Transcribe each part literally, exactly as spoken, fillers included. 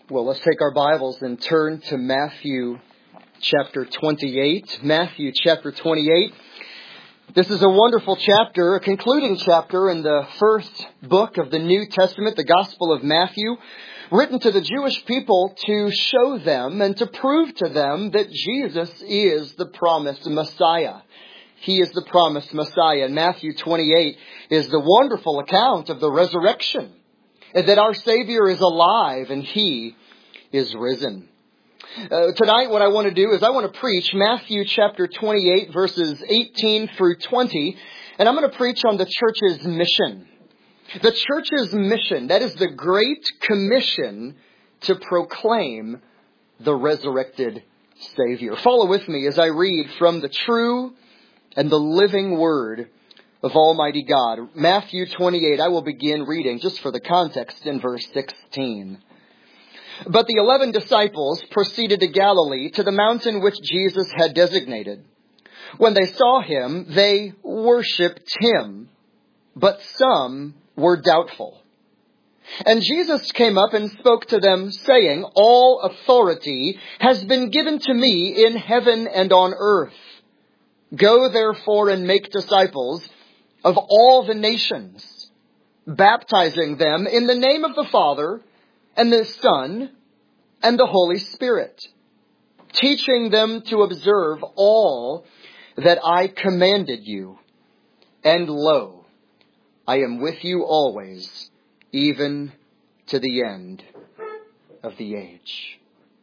Well, let's take our Bibles and turn to Matthew chapter twenty-eight. Matthew chapter twenty-eight. This is a wonderful chapter, a concluding chapter in the first book of the New Testament, the Gospel of Matthew, written to the Jewish people to show them and to prove to them that Jesus is the promised Messiah. He is the promised Messiah. And Matthew twenty-eight is the wonderful account of the resurrection, that our Savior is alive and He is risen. Uh, tonight what I want to do is I want to preach Matthew chapter twenty-eight verses eighteen through twenty, and I'm going to preach on the church's mission. The church's mission, that is the Great Commission to proclaim the resurrected Savior. Follow with me as I read from the true and the living Word of Almighty God. Matthew twenty-eight, I will begin reading just for the context in verse sixteen. But the eleven disciples proceeded to Galilee, to the mountain which Jesus had designated. When they saw Him, they worshipped Him, but some were doubtful. And Jesus came up and spoke to them, saying, "All authority has been given to me in heaven and on earth. Go therefore and make disciples of all the nations, baptizing them in the name of the Father and the Son and the Holy Spirit, teaching them to observe all that I commanded you. And lo, I am with you always, even to the end of the age."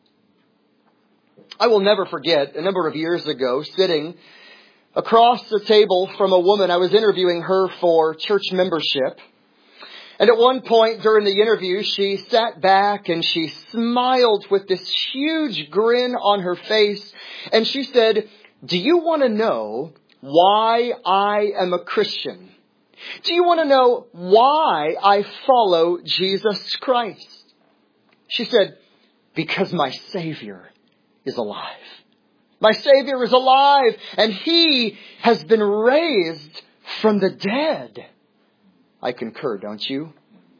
I will never forget, a number of years ago, sitting across the table from a woman. I was interviewing her for church membership. And at one point during the interview, she sat back and she smiled with this huge grin on her face. And she said, "Do you want to know why I am a Christian? Do you want to know why I follow Jesus Christ?" She said, "Because my Savior is alive. My Savior is alive, and He has been raised from the dead." I concur, don't you?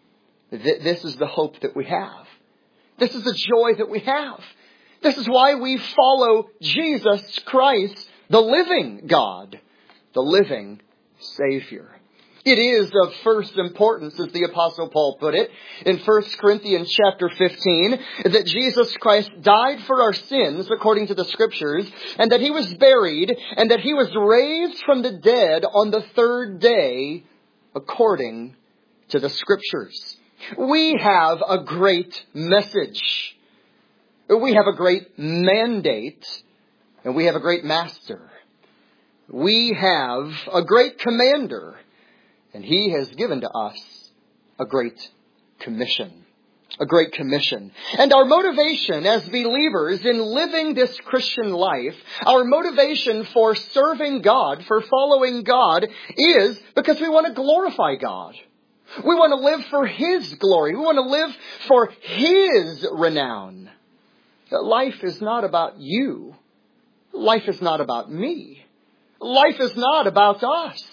Th- this is the hope that we have. This is the joy that we have. This is why we follow Jesus Christ, the living God, the living Savior. It is of first importance, as the Apostle Paul put it in First Corinthians chapter fifteen, that Jesus Christ died for our sins according to the Scriptures, and that He was buried, and that He was raised from the dead on the third day according to the Scriptures. We have a great message. We have a great mandate, and we have a great master. We have a great commander, and He has given to us a great commission. A great commission. And our motivation as believers in living this Christian life, our motivation for serving God, for following God, is because we want to glorify God. We want to live for His glory. We want to live for His renown. Life is not about you. Life is not about me. Life is not about us.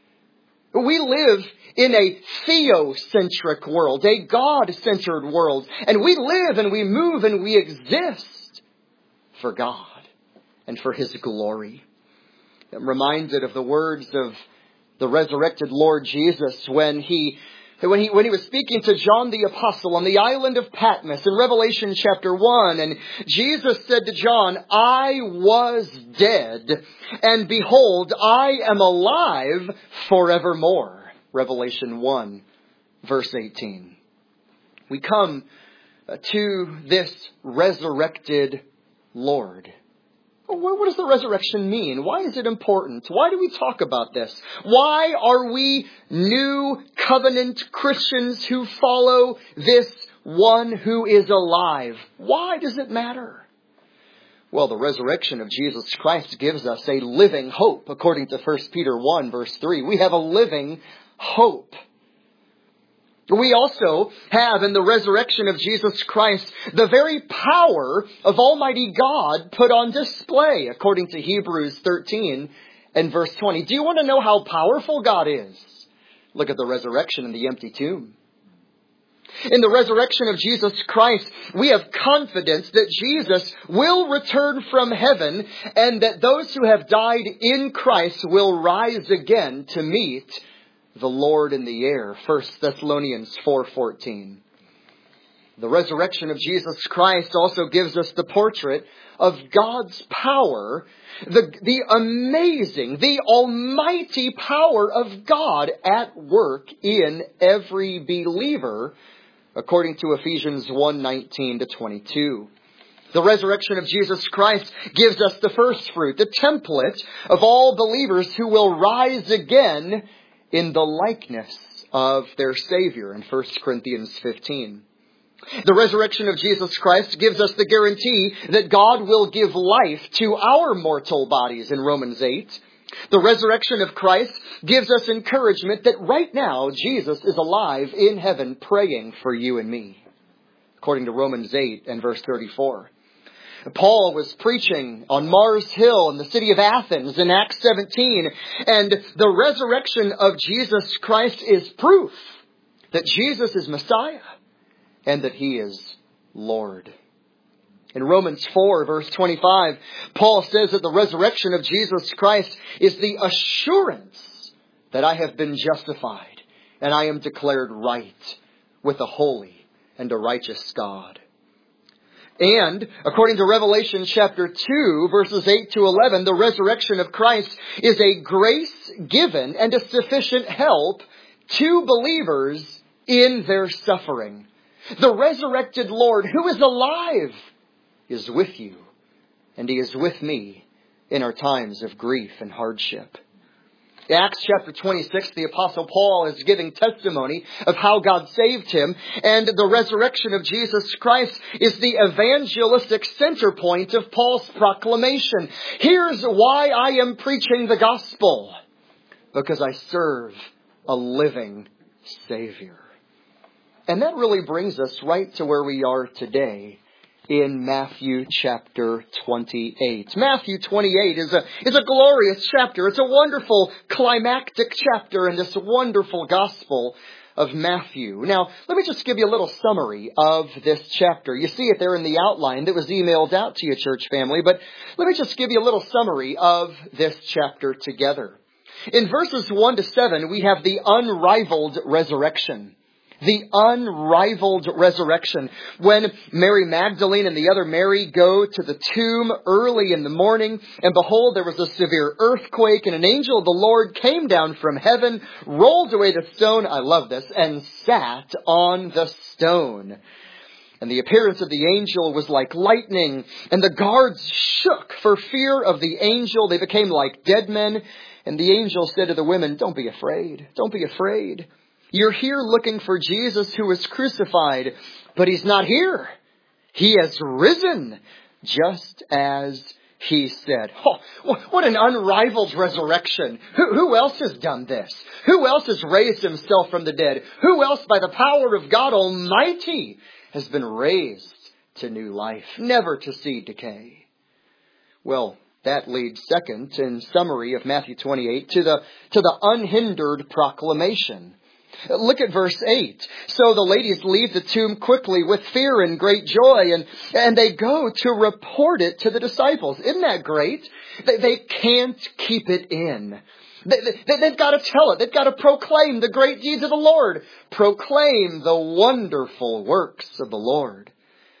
We live in a theocentric world, a God-centered world. And we live and we move and we exist for God and for His glory. I'm reminded of the words of the resurrected Lord Jesus when he, when he, when he was speaking to John the Apostle on the island of Patmos in Revelation chapter one. And Jesus said to John, "I was dead, and behold, I am alive forevermore." Revelation one, verse eighteen. We come to this resurrected Lord. What does the resurrection mean? Why is it important? Why do we talk about this? Why are we new covenant Christians who follow this one who is alive? Why does it matter? Well, the resurrection of Jesus Christ gives us a living hope, according to First Peter one, verse three. We have a living hope. We also have in the resurrection of Jesus Christ the very power of Almighty God put on display, according to Hebrews thirteen and verse twenty. Do you want to know how powerful God is? Look at the resurrection in the empty tomb. In the resurrection of Jesus Christ, we have confidence that Jesus will return from heaven and that those who have died in Christ will rise again to meet the Lord in the air. First Thessalonians four fourteen. The resurrection of Jesus Christ also gives us the portrait of God's power, the, the amazing, the almighty power of God at work in every believer, according to Ephesians one nineteen to twenty-two. The resurrection of Jesus Christ gives us the first fruit, the template of all believers who will rise again in the likeness of their Savior in First Corinthians fifteen. The resurrection of Jesus Christ gives us the guarantee that God will give life to our mortal bodies in Romans eight. The resurrection of Christ gives us encouragement that right now Jesus is alive in heaven praying for you and me, according to Romans eight and verse thirty-four. Paul was preaching on Mars Hill in the city of Athens in Acts seventeen, and the resurrection of Jesus Christ is proof that Jesus is Messiah and that He is Lord. In Romans four, verse twenty-five, Paul says that the resurrection of Jesus Christ is the assurance that I have been justified and I am declared right with a holy and a righteous God. And according to Revelation chapter two, verses eight to eleven, the resurrection of Christ is a grace given and a sufficient help to believers in their suffering. The resurrected Lord, who is alive, is with you, and He is with me in our times of grief and hardship. In Acts chapter twenty-six, the Apostle Paul is giving testimony of how God saved him, and the resurrection of Jesus Christ is the evangelistic center point of Paul's proclamation. Here's why I am preaching the gospel: because I serve a living Savior. And that really brings us right to where we are today in Matthew chapter twenty-eight. Matthew twenty-eight is a, is a glorious chapter. It's a wonderful climactic chapter in this wonderful gospel of Matthew. Now, let me just give you a little summary of this chapter. You see it there in the outline that was emailed out to you, church family, but let me just give you a little summary of this chapter together. In verses one to seven, we have the unrivaled resurrection. The unrivaled resurrection. When Mary Magdalene and the other Mary go to the tomb early in the morning, and behold, there was a severe earthquake, and an angel of the Lord came down from heaven, rolled away the stone, I love this, and sat on the stone. And the appearance of the angel was like lightning, and the guards shook for fear of the angel. They became like dead men. And the angel said to the women, "Don't be afraid. Don't be afraid. You're here looking for Jesus who was crucified, but He's not here. He has risen, just as He said." Oh, what an unrivaled resurrection. Who, who else has done this? Who else has raised Himself from the dead? Who else, by the power of God Almighty, has been raised to new life, never to see decay? Well, that leads second, in summary of Matthew twenty-eight, to the, to the unhindered proclamation. Look at verse eight. So the ladies leave the tomb quickly with fear and great joy, and, and they go to report it to the disciples. Isn't that great? They, they can't keep it in. They, they, they've got to tell it. They've got to proclaim the great deeds of the Lord. Proclaim the wonderful works of the Lord.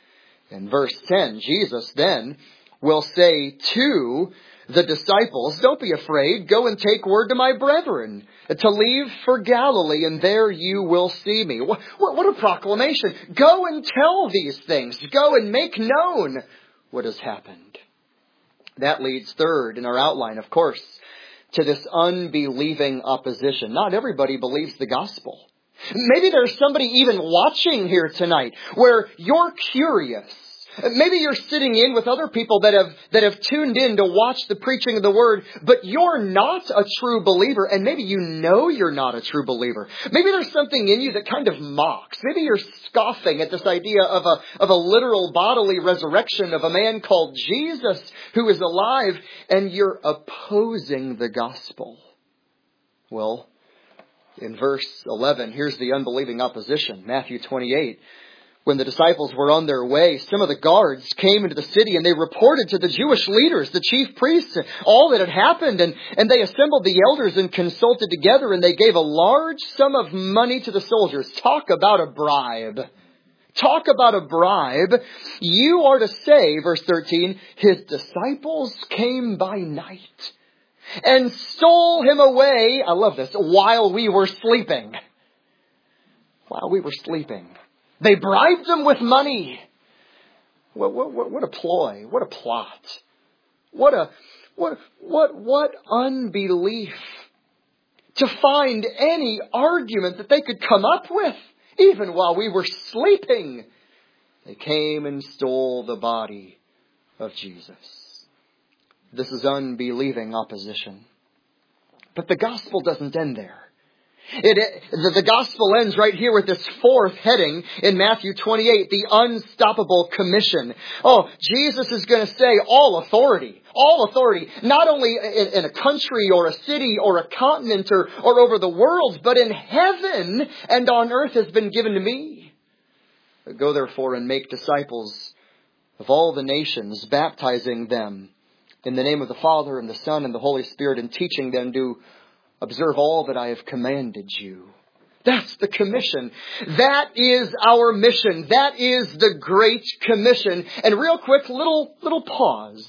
In verse ten, Jesus then will say to the disciples, "Don't be afraid. Go and take word to my brethren to leave for Galilee, and there you will see me." What, what a proclamation. Go and tell these things. Go and make known what has happened. That leads third in our outline, of course, to this unbelieving opposition. Not everybody believes the gospel. Maybe there's somebody even watching here tonight where you're curious. Maybe you're sitting in with other people that have that have tuned in to watch the preaching of the Word, but you're not a true believer, and maybe you know you're not a true believer. Maybe there's something in you that kind of mocks. Maybe you're scoffing at this idea of a of a literal bodily resurrection of a man called Jesus who is alive, and you're opposing the gospel. Well, In verse eleven, here's the unbelieving opposition. Matthew twenty-eight. When the disciples were on their way, some of the guards came into the city and they reported to the Jewish leaders, the chief priests, all that had happened. And, and they assembled the elders and consulted together, and they gave a large sum of money to the soldiers. Talk about a bribe. Talk about a bribe. You are to say, verse thirteen, his disciples came by night and stole him away, I love this, while we were sleeping. While we were sleeping. They bribed them with money. What, what, what, what a ploy. What a plot. What a, what, what, what unbelief. To find any argument that they could come up with, even while we were sleeping. They came and stole the body of Jesus. This is unbelieving opposition. But the gospel doesn't end there. It, it, the, the gospel ends right here with this fourth heading in Matthew twenty-eight, the unstoppable commission. Oh, Jesus is going to say all authority, all authority, not only in, in a country or a city or a continent or, or over the world, but in heaven and on earth has been given to me. Go therefore and make disciples of all the nations, baptizing them in the name of the Father and the Son and the Holy Spirit, and teaching them to observe all that I have commanded you. That's the commission. That is our mission. That is the Great Commission. And real quick, little, little pause.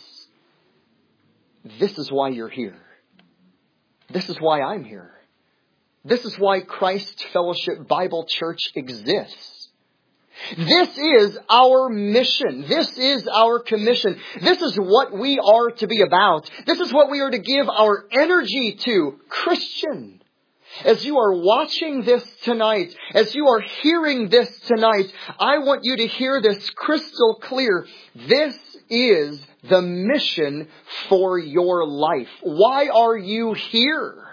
This is why you're here. This is why I'm here. This is why Christ Fellowship Bible Church exists. This is our mission. This is our commission. This is what we are to be about. This is what we are to give our energy to. Christian, as you are watching this tonight, as you are hearing this tonight, I want you to hear this crystal clear. This is the mission for your life. Why are you here?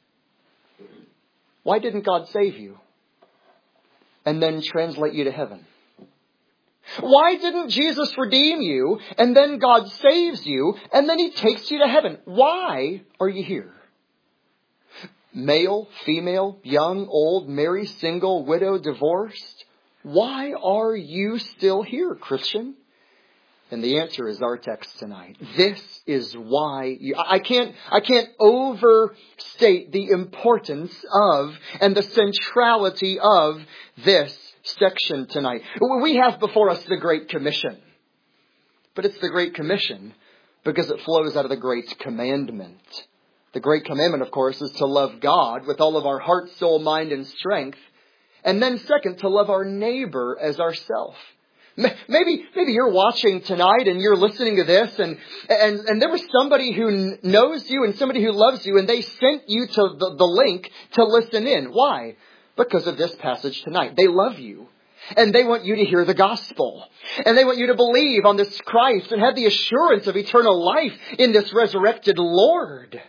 Why didn't God save you and then translate you to heaven? Why didn't Jesus redeem you and then God saves you and then He takes you to heaven? Why are you here? Male, female, young, old, married, single, widow, divorced. Why are you still here, Christian? And the answer is our text tonight. This is why you, I can't, I can't overstate the importance of and the centrality of this section tonight. We have before us the Great Commission. But it's the Great Commission because it flows out of the Great Commandment. The Great Commandment, of course, is to love God with all of our heart, soul, mind, and strength. And then second, to love our neighbor as ourself. Maybe, maybe you're watching tonight and you're listening to this and, and, and there was somebody who knows you and somebody who loves you and they sent you to the, the link to listen in. Why? Because of this passage tonight. They love you and they want you to hear the gospel and they want you to believe on this Christ and have the assurance of eternal life in this resurrected Lord.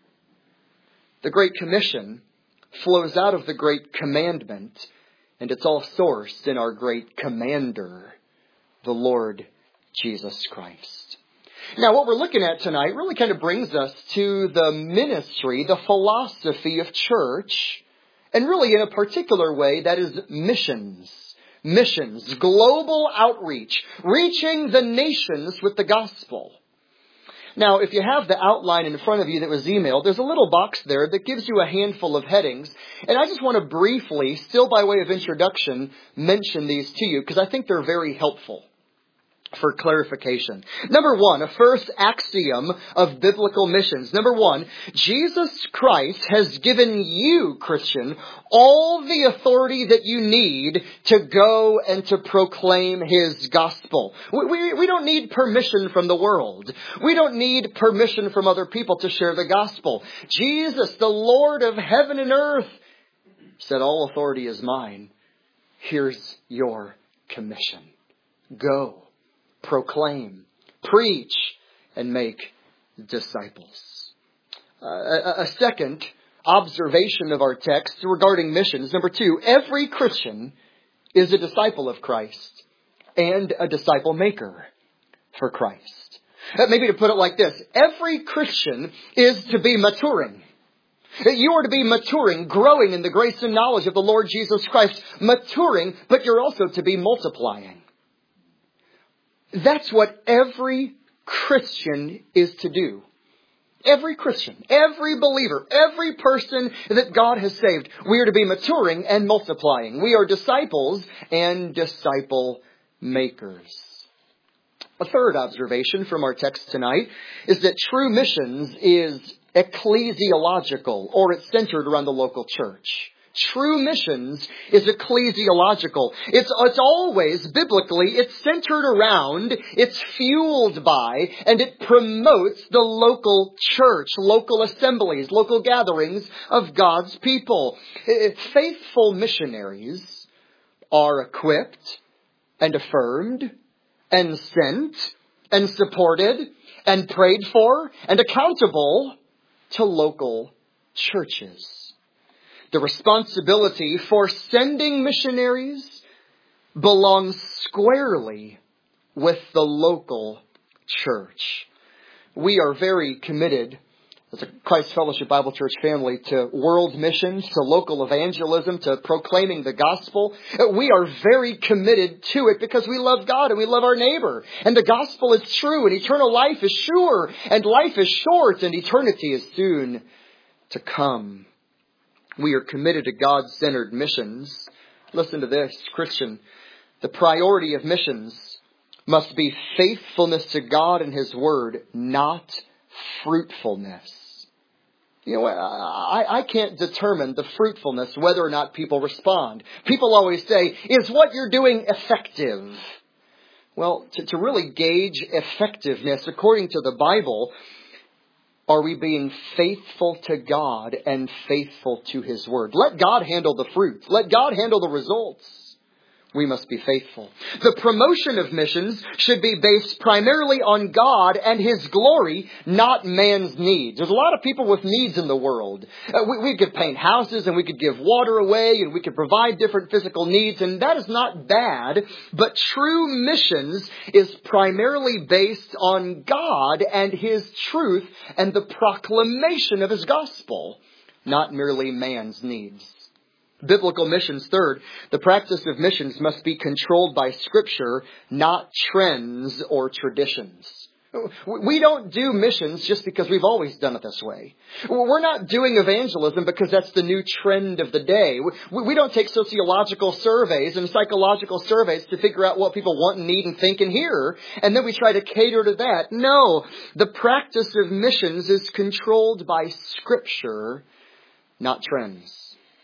The Great Commission flows out of the Great Commandment, and it's all sourced in our Great Commander, the Lord Jesus Christ. Now, what we're looking at tonight really kind of brings us to the ministry, the philosophy of church, and really in a particular way, that is missions. Missions, global outreach, reaching the nations with the gospel. Now, if you have the outline in front of you that was emailed, there's a little box there that gives you a handful of headings. And I just want to briefly, still by way of introduction, mention these to you because I think they're very helpful for clarification. Number one, a first axiom of biblical missions. Number one, Jesus Christ has given you, Christian, all the authority that you need to go and to proclaim His gospel. We, we, we don't need permission from the world. We don't need permission from other people to share the gospel. Jesus, the Lord of heaven and earth, said, all authority is mine. Here's your commission. Go. Proclaim, preach, and make disciples. Uh, a, a second observation of our text regarding missions. Number two, every Christian is a disciple of Christ and a disciple maker for Christ. Uh, maybe to put it like this, every Christian is to be maturing. You are to be maturing, growing in the grace and knowledge of the Lord Jesus Christ. Maturing, but you're also to be multiplying. That's what every Christian is to do. Every Christian, every believer, every person that God has saved, we are to be maturing and multiplying. We are disciples and disciple makers. A third observation from our text tonight is that true missions is ecclesiological, or it's centered around the local church. True missions is ecclesiological. It's, it's always, biblically, it's centered around, it's fueled by, and it promotes the local church, local assemblies, local gatherings of God's people. Faithful missionaries are equipped and affirmed and sent and supported and prayed for and accountable to local churches. The responsibility for sending missionaries belongs squarely with the local church. We are very committed as a Christ Fellowship Bible Church family to world missions, to local evangelism, to proclaiming the gospel. We are very committed to it because we love God and we love our neighbor. And the gospel is true and eternal life is sure and life is short and eternity is soon to come. We are committed to God-centered missions. Listen to this, Christian. The priority of missions must be faithfulness to God and His Word, not fruitfulness. You know, I, I can't determine the fruitfulness, whether or not people respond. People always say, is what you're doing effective? Well, to, to really gauge effectiveness, according to the Bible, are we being faithful to God and faithful to His Word? Let God handle the fruit. Let God handle the results. We must be faithful. The promotion of missions should be based primarily on God and His glory, not man's needs. There's a lot of people with needs in the world. Uh, we, we could paint houses and we could give water away and we could provide different physical needs, and that is not bad. But true missions is primarily based on God and His truth and the proclamation of His gospel, not merely man's needs. Biblical missions, third, the practice of missions must be controlled by Scripture, not trends or traditions. We don't do missions just because we've always done it this way. We're not doing evangelism because that's the new trend of the day. We don't take sociological surveys and psychological surveys to figure out what people want and need and think and hear, and then we try to cater to that. No, the practice of missions is controlled by Scripture, not trends.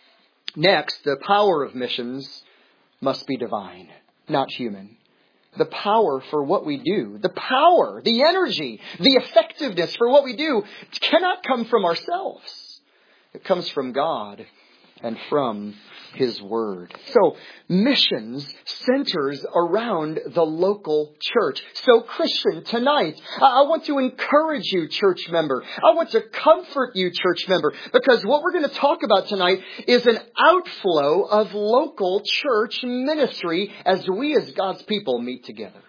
Next, the power of missions must be divine, not human. The power for what we do, the power, the energy, the effectiveness for what we do cannot come from ourselves. It comes from God and from His Word. So, missions centers around the local church. So, Christian, tonight, I want to encourage you, church member. I want to comfort you, church member, because what we're going to talk about tonight is an outflow of local church ministry as we as God's people meet together.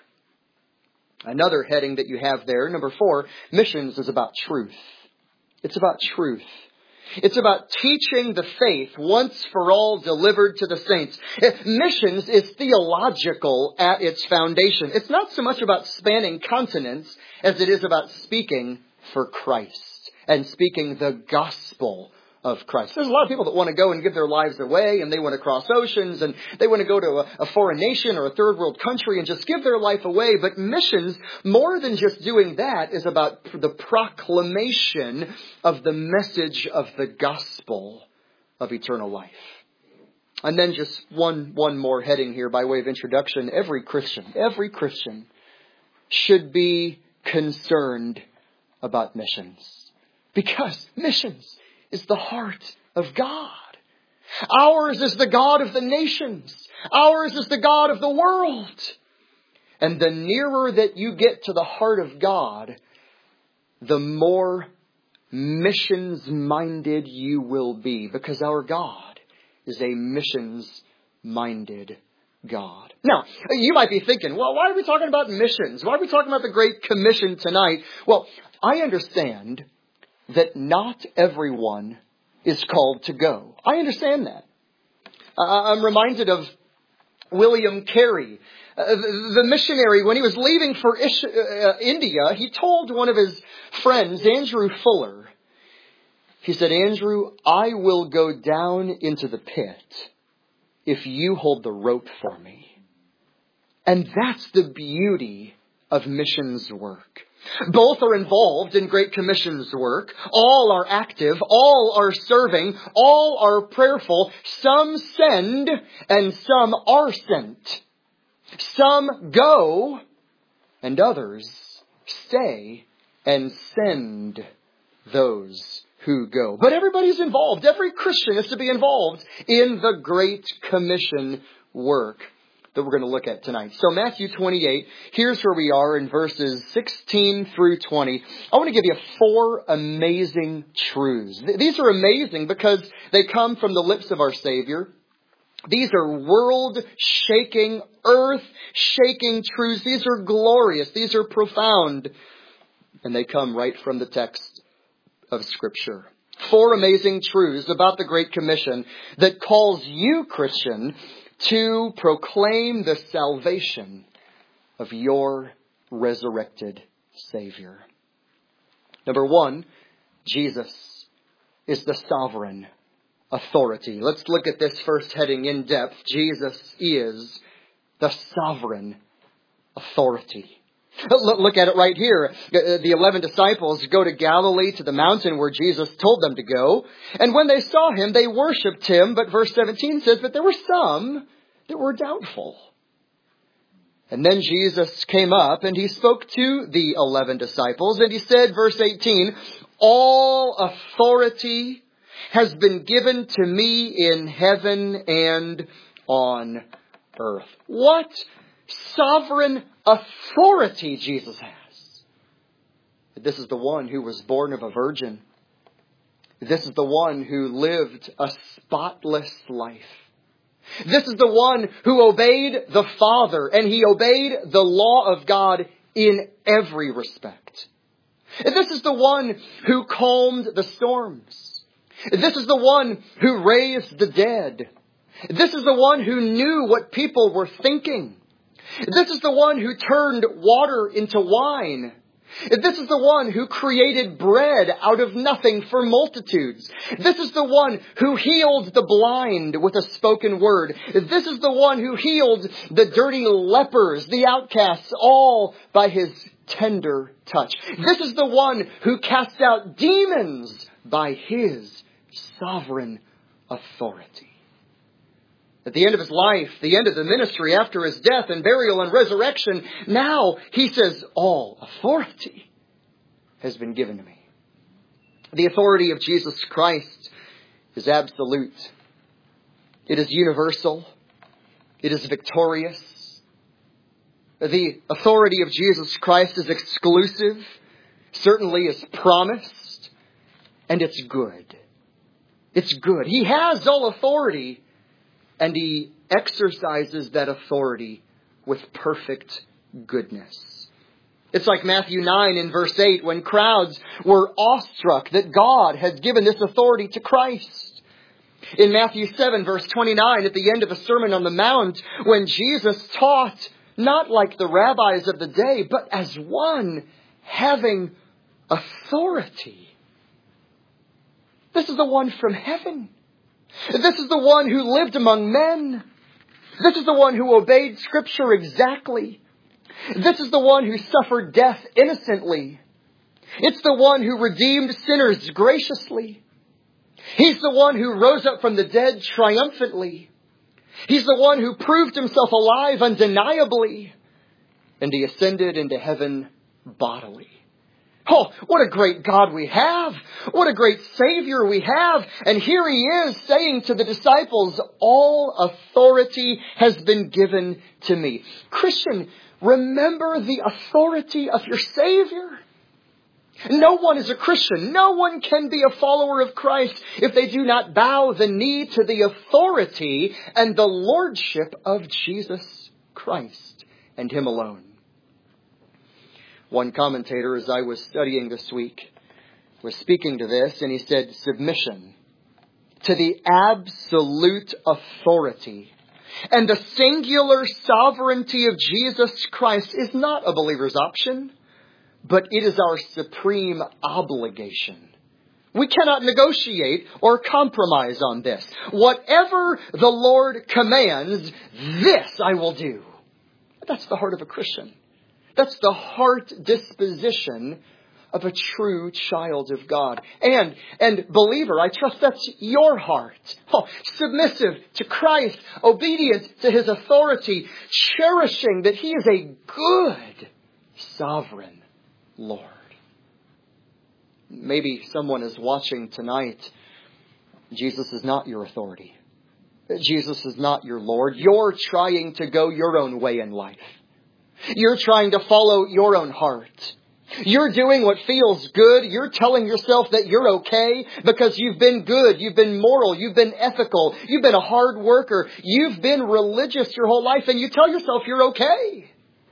Another heading that you have there, number four, missions is about truth. It's about truth. It's about teaching the faith once for all delivered to the saints. Missions is theological at its foundation. It's not so much about spanning continents as it is about speaking for Christ and speaking the gospel of Christ. There's a lot of people that want to go and give their lives away, and they want to cross oceans, and they want to go to a, a foreign nation or a third world country and just give their life away. But missions, more than just doing that, is about the proclamation of the message of the gospel of eternal life. And then just one, one more heading here by way of introduction. Every Christian, every Christian should be concerned about missions. Because missions is the heart of God. Ours is the God of the nations. Ours is the God of the world. And the nearer that you get to the heart of God, the more missions-minded you will be. Because our God is a missions-minded God. Now, you might be thinking, well, why are we talking about missions? Why are we talking about the Great Commission tonight? Well, I understand that not everyone is called to go. I understand that. I'm reminded of William Carey, uh, the, the missionary. When he was leaving for Ish- uh, India, he told one of his friends, Andrew Fuller, he said, "Andrew, I will go down into the pit if you hold the rope for me." And that's the beauty of missions work. Both are involved in Great Commission's work. All are active. All are serving. All are prayerful. Some send and some are sent. Some go and others stay and send those who go. But everybody's involved. Every Christian is to be involved in the Great Commission work that we're going to look at tonight. So Matthew twenty-eight, here's where we are in verses sixteen through twenty. I want to give you four amazing truths. These are amazing because they come from the lips of our Savior. These are world-shaking, earth-shaking truths. These are glorious. These are profound. And they come right from the text of Scripture. Four amazing truths about the Great Commission that calls you, Christian, to proclaim the salvation of your resurrected Savior. Number one, Jesus is the sovereign authority. Let's look at this first heading in depth. Jesus is the sovereign authority. Look at it right here. The eleven disciples go to Galilee, to the mountain where Jesus told them to go. And when they saw him, they worshipped him. But verse seventeen says, but there were some that were doubtful. And then Jesus came up and he spoke to the eleven disciples. And he said, verse eighteen, all authority has been given to me in heaven and on earth. What sovereign authority Jesus has. This is the one who was born of a virgin. This is the one who lived a spotless life. This is the one who obeyed the Father, and he obeyed the law of God in every respect. This is the one who calmed the storms. This is the one who raised the dead. This is the one who knew what people were thinking. This is the one who turned water into wine. This is the one who created bread out of nothing for multitudes. This is the one who healed the blind with a spoken word. This is the one who healed the dirty lepers, the outcasts, all by his tender touch. This is the one who cast out demons by his sovereign authority. At the end of his life, the end of the ministry, after his death and burial and resurrection, now he says, all authority has been given to me. The authority of Jesus Christ is absolute. It is universal. It is victorious. The authority of Jesus Christ is exclusive, certainly is promised, and it's good. It's good. He has all authority. And he exercises that authority with perfect goodness. It's like Matthew nine in verse eight, when crowds were awestruck that God had given this authority to Christ. In Matthew seven verse twenty-nine, at the end of the Sermon on the Mount, when Jesus taught not like the rabbis of the day, but as one having authority. This is the one from heaven. This is the one who lived among men. This is the one who obeyed Scripture exactly. This is the one who suffered death innocently. It's the one who redeemed sinners graciously. He's the one who rose up from the dead triumphantly. He's the one who proved himself alive undeniably. And he ascended into heaven bodily. Oh, what a great God we have. What a great Savior we have. And here he is saying to the disciples, all authority has been given to me. Christian, remember the authority of your Savior. No one is a Christian. No one can be a follower of Christ if they do not bow the knee to the authority and the lordship of Jesus Christ and him alone. One commentator, as I was studying this week, was speaking to this, and he said, submission to the absolute authority and the singular sovereignty of Jesus Christ is not a believer's option, but it is our supreme obligation. We cannot negotiate or compromise on this. Whatever the Lord commands, this I will do. That's the heart of a Christian. That's the heart disposition of a true child of God. And, and believer, I trust that's your heart. Oh, submissive to Christ, obedient to His authority, cherishing that He is a good, sovereign Lord. Maybe someone is watching tonight. Jesus is not your authority. Jesus is not your Lord. You're trying to go your own way in life. You're trying to follow your own heart. You're doing what feels good. You're telling yourself that you're okay because you've been good. You've been moral. You've been ethical. You've been a hard worker. You've been religious your whole life, and you tell yourself you're okay.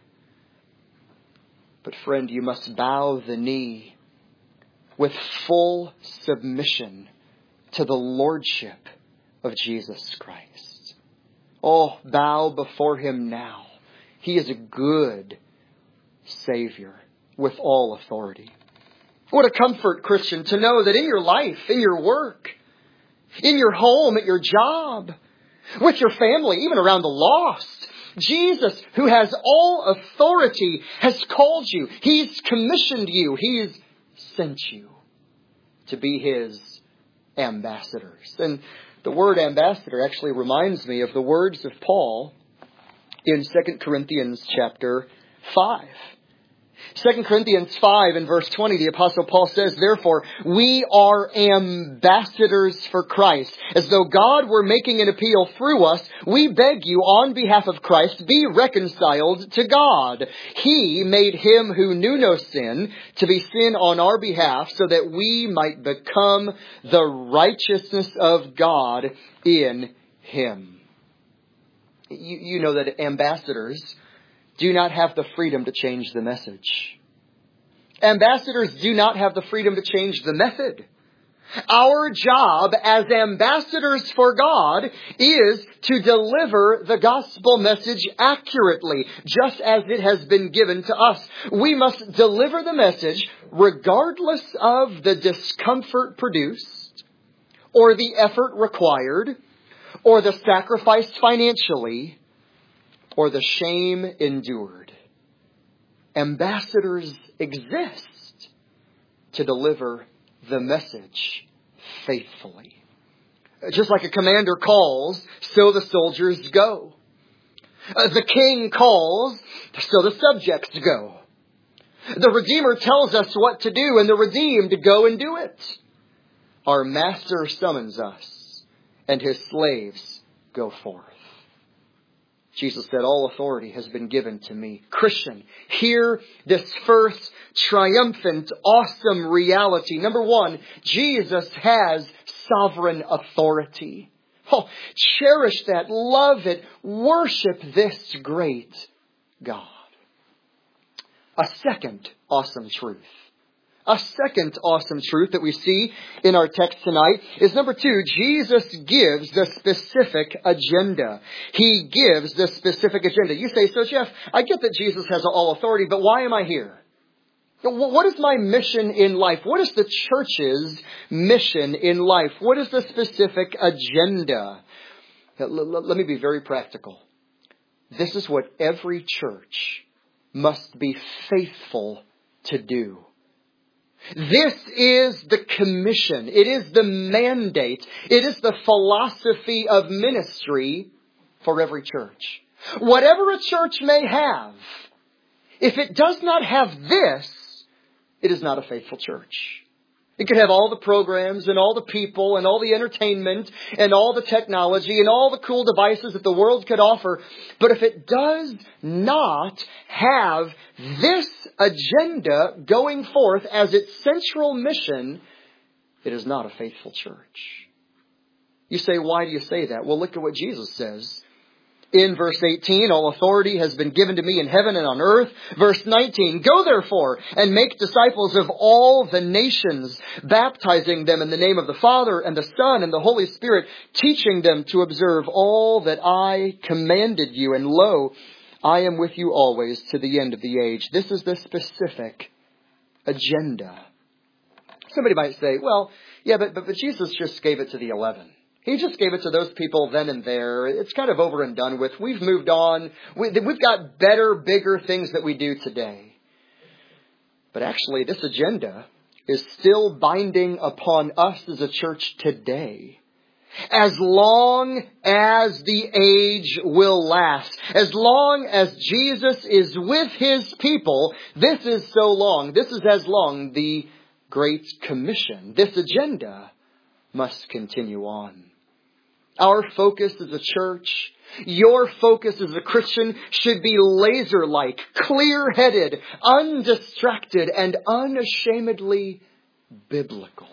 But friend, you must bow the knee with full submission to the lordship of Jesus Christ. Oh, bow before Him now. He is a good Savior with all authority. What a comfort, Christian, to know that in your life, in your work, in your home, at your job, with your family, even around the lost, Jesus, who has all authority, has called you. He's commissioned you. He's sent you to be His ambassadors. And the word ambassador actually reminds me of the words of Paul in Second Corinthians chapter five. Second Corinthians five and verse twenty, the Apostle Paul says, "Therefore, we are ambassadors for Christ. As though God were making an appeal through us, we beg you on behalf of Christ, be reconciled to God. He made Him who knew no sin to be sin on our behalf, so that we might become the righteousness of God in Him." You, you know that ambassadors do not have the freedom to change the message. Ambassadors do not have the freedom to change the method. Our job as ambassadors for God is to deliver the gospel message accurately, just as it has been given to us. We must deliver the message regardless of the discomfort produced, or the effort required, or the sacrifice financially, or the shame endured. Ambassadors exist to deliver the message faithfully. Just like a commander calls, so the soldiers go. The king calls, so the subjects go. The Redeemer tells us what to do, and the redeemed go and do it. Our Master summons us, and His slaves go forth. Jesus said, "All authority has been given to me." Christian, hear this first triumphant, awesome reality. Number one, Jesus has sovereign authority. Oh, cherish that, love it, worship this great God. A second awesome truth. A second awesome truth that we see in our text tonight is number two, Jesus gives the specific agenda. He gives the specific agenda. You say, "So Jeff, I get that Jesus has all authority, but why am I here? What is my mission in life? What is the church's mission in life? What is the specific agenda?" Let me be very practical. This is what every church must be faithful to do. This is the commission. It is the mandate. It is the philosophy of ministry for every church. Whatever a church may have, if it does not have this, it is not a faithful church. It could have all the programs and all the people and all the entertainment and all the technology and all the cool devices that the world could offer. But if it does not have this agenda going forth as its central mission, it is not a faithful church. You say, why do you say that? Well, look at what Jesus says In verse eighteen, all authority has been given to me in heaven and on earth. Verse nineteen, go therefore and make disciples of all the nations, baptizing them in the name of the Father and the Son and the Holy Spirit, teaching them to observe all that I commanded you. And lo, I am with you always to the end of the age. This is the specific agenda. Somebody might say, well, yeah, but, but, but Jesus just gave it to the eleven. He just gave it to those people then and there. It's kind of over and done with. We've moved on. We, we've got better, bigger things that we do today. But actually, this agenda is still binding upon us as a church today. As long as the age will last, as long as Jesus is with His people, this is so long. This is as long the Great Commission. This agenda must continue on. Our focus as a church, your focus as a Christian should be laser-like, clear-headed, undistracted, and unashamedly biblical.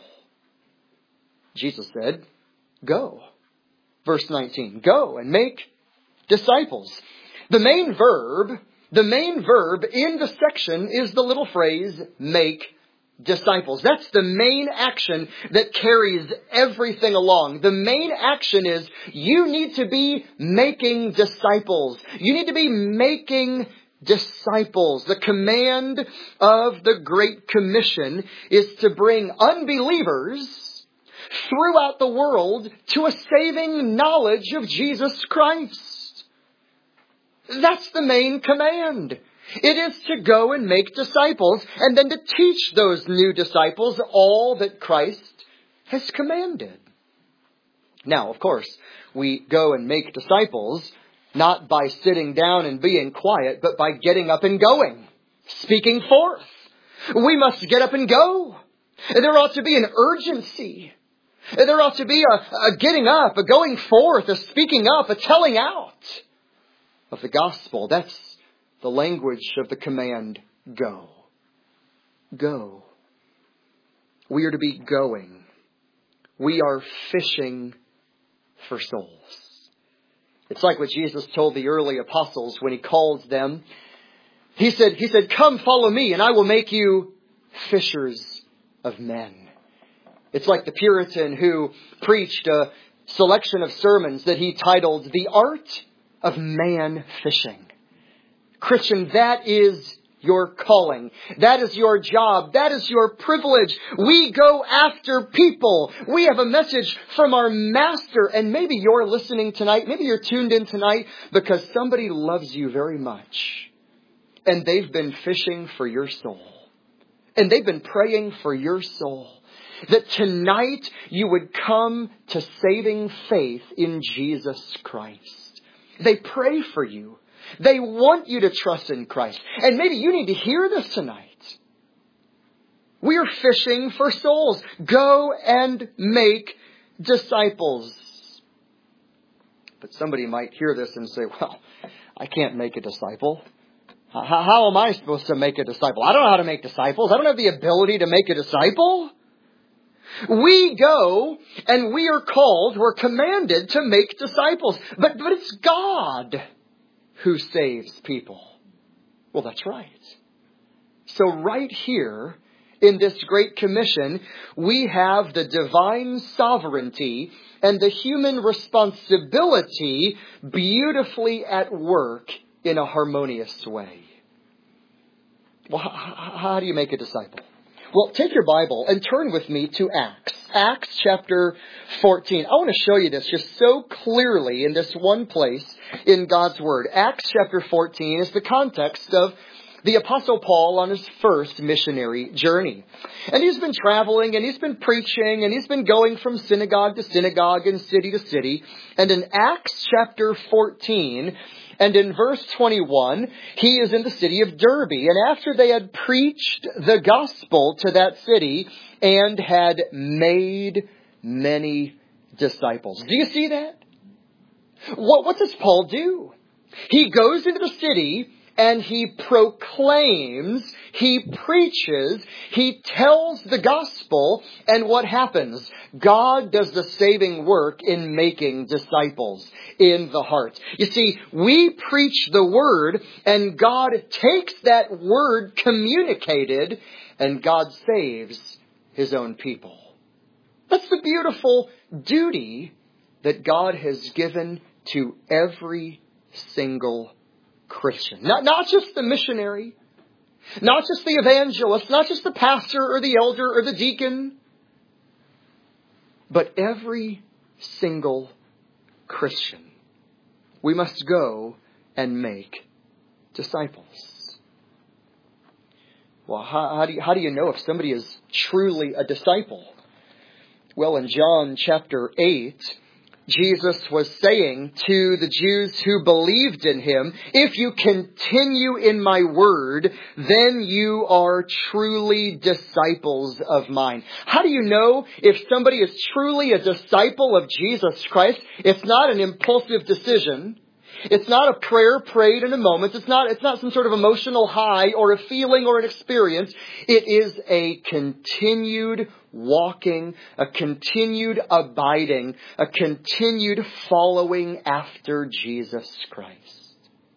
Jesus said, go. Verse nineteen, go and make disciples. The main verb, the main verb in the section is the little phrase, make disciples. That's the main action that carries everything along. The main action is you need to be making disciples. You need to be making disciples. The command of the Great Commission is to bring unbelievers throughout the world to a saving knowledge of Jesus Christ. That's the main command. It is to go and make disciples and then to teach those new disciples all that Christ has commanded. Now, of course, we go and make disciples not by sitting down and being quiet, but by getting up and going, speaking forth. We must get up and go. There ought to be an urgency. There ought to be a, a getting up, a going forth, a speaking up, a telling out of the gospel. That's the language of the command, go. Go. We are to be going. We are fishing for souls. It's like what Jesus told the early apostles when He called them. He said, He said, come follow me and I will make you fishers of men. It's like the Puritan who preached a selection of sermons that he titled The Art of Man Fishing. Christian, that is your calling. That is your job. That is your privilege. We go after people. We have a message from our Master. And maybe you're listening tonight. Maybe you're tuned in tonight because somebody loves you very much. And they've been fishing for your soul. And they've been praying for your soul. That tonight you would come to saving faith in Jesus Christ. They pray for you. They want you to trust in Christ. And maybe you need to hear this tonight. We are fishing for souls. Go and make disciples. But somebody might hear this and say, well, I can't make a disciple. How, how am I supposed to make a disciple? I don't know how to make disciples. I don't have the ability to make a disciple. We go and we are called, we're commanded to make disciples. But, but it's God who saves people. Well, that's right. So right here in this Great Commission, we have the divine sovereignty and the human responsibility beautifully at work in a harmonious way. Well, how, how do you make a disciple? Well, take your Bible and turn with me to Acts. Acts chapter fourteen. I want to show you this just so clearly in this one place in God's Word. Acts chapter fourteen is the context of the Apostle Paul on his first missionary journey. And he's been traveling and he's been preaching and he's been going from synagogue to synagogue and city to city. And in Acts chapter fourteen, and in verse twenty-one, he is in the city of Derbe. And after they had preached the gospel to that city and had made many disciples. Do you see that? What, what does Paul do? He goes into the city and he proclaims, he preaches, he tells the gospel, and what happens? God does the saving work in making disciples in the heart. You see, we preach the word, and God takes that word communicated, and God saves his own people. That's the beautiful duty that God has given to every single Christian. Not, not just the missionary, not just the evangelist, not just the pastor or the elder or the deacon, but every single Christian. We must go and make disciples. Well, how, how do you, how do you know if somebody is truly a disciple? Well, in John chapter eight, Jesus was saying to the Jews who believed in him, if you continue in my word, then you are truly disciples of mine. How do you know if somebody is truly a disciple of Jesus Christ? It's not an impulsive decision. It's not a prayer prayed in a moment. It's not, it's not some sort of emotional high or a feeling or an experience. It is a continued walking, a continued abiding, a continued following after Jesus Christ.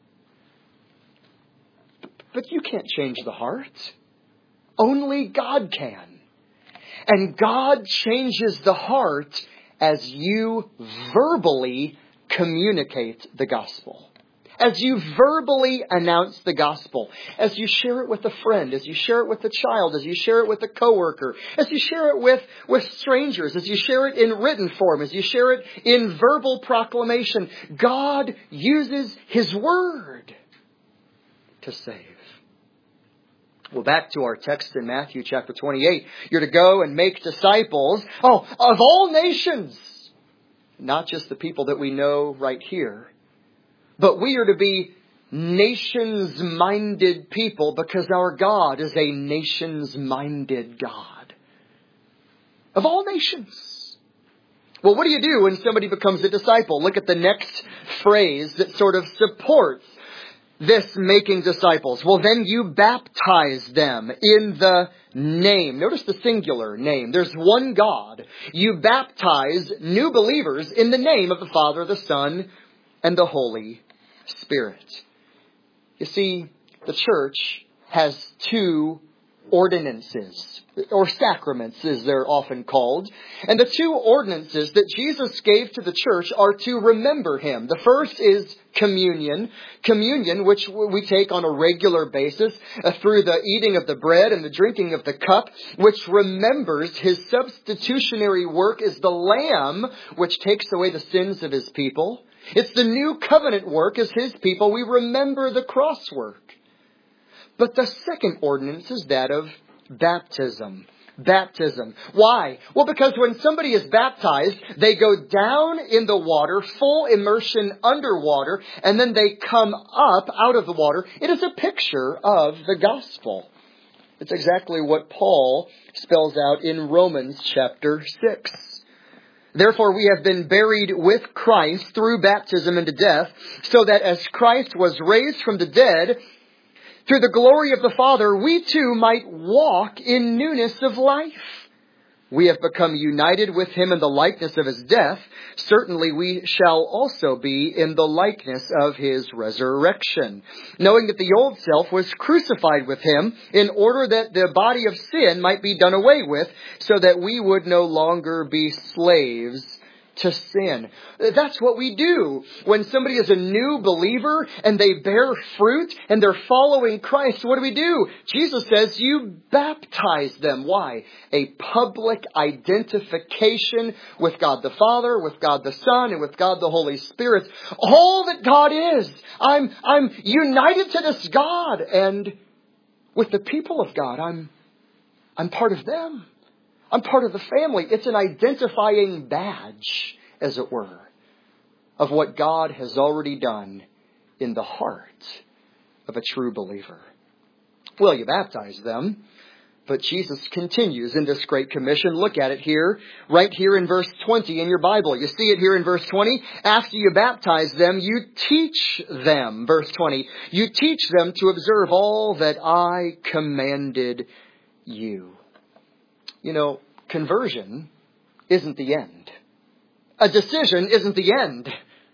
But you can't change the heart. Only God can. And God changes the heart as you verbally communicate the gospel. As you verbally announce the gospel, as you share it with a friend, as you share it with a child, as you share it with a coworker, as you share it with, with strangers, as you share it in written form, as you share it in verbal proclamation, God uses his word to save. Well, back to our text in Matthew chapter twenty-eight. You're to go and make disciples, oh, of all nations. Not just the people that we know right here. But we are to be nations-minded people because our God is a nations-minded God. Of all nations. Well, what do you do when somebody becomes a disciple? Look at the next phrase that sort of supports this making disciples. Well, then you baptize them in the name. Notice the singular name. There's one God. You baptize new believers in the name of the Father, the Son, and the Holy Spirit. You see, the church has two ordinances, or sacraments as they're often called. And the two ordinances that Jesus gave to the church are to remember him. The first is communion. Communion, which we take on a regular basis uh, through the eating of the bread and the drinking of the cup, which remembers his substitutionary work as the Lamb, which takes away the sins of his people. It's the new covenant work as his people. We remember the cross work. But the second ordinance is that of baptism. Baptism. Why? Well, because when somebody is baptized, they go down in the water, full immersion underwater, and then they come up out of the water. It is a picture of the gospel. It's exactly what Paul spells out in Romans chapter six. Therefore, we have been buried with Christ through baptism into death, so that as Christ was raised from the dead, through the glory of the Father, we too might walk in newness of life. We have become united with him in the likeness of his death. Certainly we shall also be in the likeness of his resurrection. Knowing that the old self was crucified with him in order that the body of sin might be done away with, so that we would no longer be slaves to sin. That's what we do. When somebody is a new believer and they bear fruit and they're following Christ, what do we do? Jesus says you baptize them. Why? A public identification with God the Father, with God the Son, and with God the Holy Spirit. All that God is. I'm, I'm united to this God, and with the people of God, I'm, I'm part of them. I'm part of the family. It's an identifying badge, as it were, of what God has already done in the heart of a true believer. Well, you baptize them. But Jesus continues in this Great Commission. Look at it here, right here in verse twenty in your Bible. You see it here in verse twenty. After you baptize them, you teach them, verse twenty, you teach them to observe all that I commanded you. You know, conversion isn't the end. A decision isn't the end.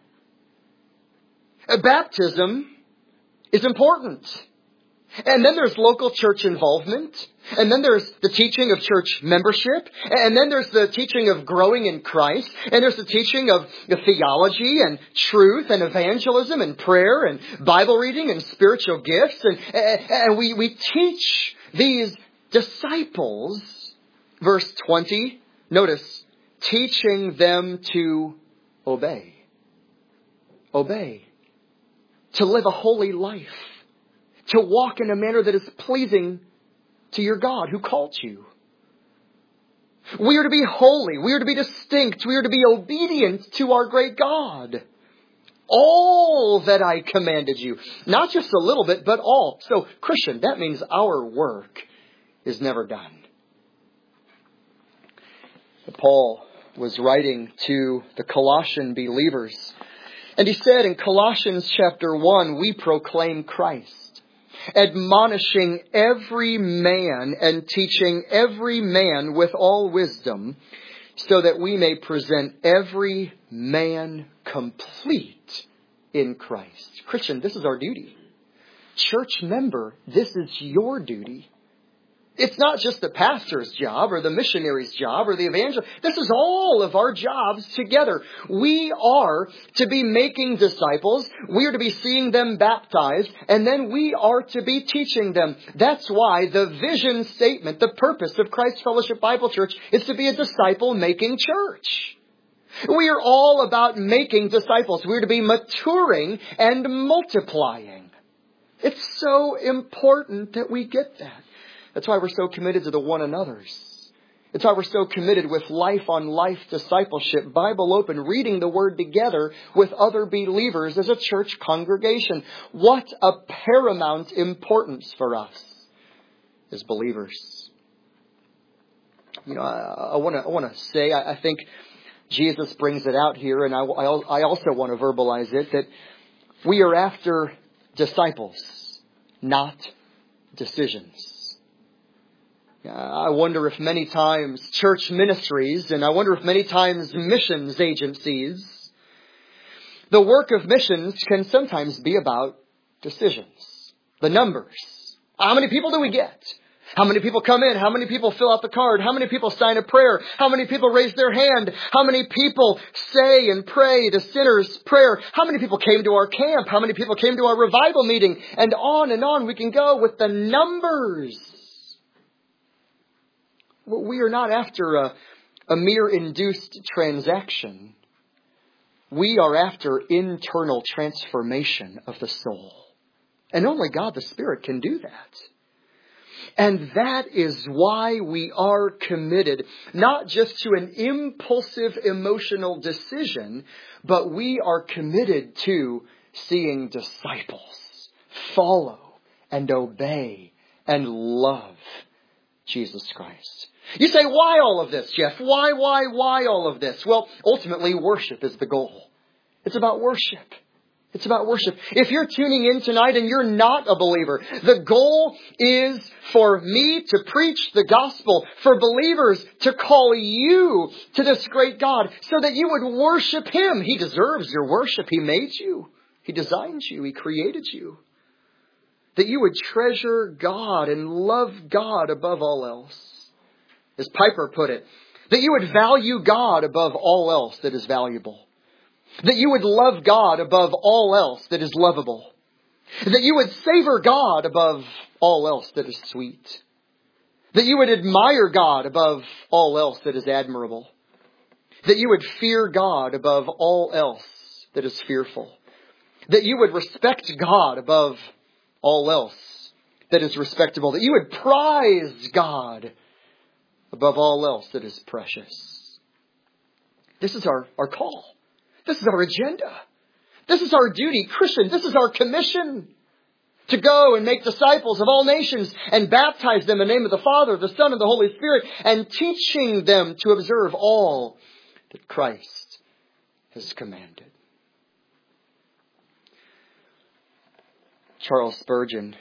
A baptism is important. And then there's local church involvement. And then there's the teaching of church membership. And then there's the teaching of growing in Christ. And there's the teaching of theology and truth and evangelism and prayer and Bible reading and spiritual gifts. And, and we, we teach these disciples, verse twenty, notice, teaching them to obey. Obey. To live a holy life. To walk in a manner that is pleasing to your God who called you. We are to be holy. We are to be distinct. We are to be obedient to our great God. All that I commanded you. Not just a little bit, but all. So, Christian, that means our work is never done. Paul was writing to the Colossian believers. And he said in Colossians chapter one, we proclaim Christ, admonishing every man and teaching every man with all wisdom, so that we may present every man complete in Christ. Christian, this is our duty. Church member, this is your duty. It's not just the pastor's job or the missionary's job or the evangelist. This is all of our jobs together. We are to be making disciples. We are to be seeing them baptized. And then we are to be teaching them. That's why the vision statement, the purpose of Christ Fellowship Bible Church is to be a disciple-making church. We are all about making disciples. We are to be maturing and multiplying. It's so important that we get that. That's why we're so committed to the one another's. It's why we're so committed with life-on-life discipleship, Bible open, reading the Word together with other believers as a church congregation. What a paramount importance for us as believers. You know, I, I want to I want to say, I, I think Jesus brings it out here, and I, I, I also want to verbalize it, that we are after disciples, not decisions. I wonder if many times church ministries, and I wonder if many times missions agencies, the work of missions can sometimes be about decisions. The numbers. How many people do we get? How many people come in? How many people fill out the card? How many people sign a prayer? How many people raise their hand? How many people say and pray the sinner's prayer? How many people came to our camp? How many people came to our revival meeting? And on and on we can go with the numbers. We are not after a, a mere induced transaction. We are after internal transformation of the soul. And only God the Spirit can do that. And that is why we are committed, not just to an impulsive emotional decision, but we are committed to seeing disciples follow and obey and love Jesus Christ. You say, why all of this, Jeff? Why, why, why all of this? Well, ultimately, worship is the goal. It's about worship. It's about worship. If you're tuning in tonight and you're not a believer, the goal is for me to preach the gospel, for believers to call you to this great God so that you would worship Him. He deserves your worship. He made you. He designed you. He created you. That you would treasure God and love God above all else. As Piper put it, that you would value God above all else that is valuable. That you would love God above all else that is lovable. That you would savor God above all else that is sweet. That you would admire God above all else that is admirable. That you would fear God above all else that is fearful. That you would respect God above all else that is respectable. That you would prize God above all else that is precious. This is our, our call. This is our agenda. This is our duty. Christian, this is our commission. to go and make disciples of all nations and baptize them in the name of the Father, the Son, and the Holy Spirit, and teaching them to observe all that Christ has commanded. Charles Spurgeon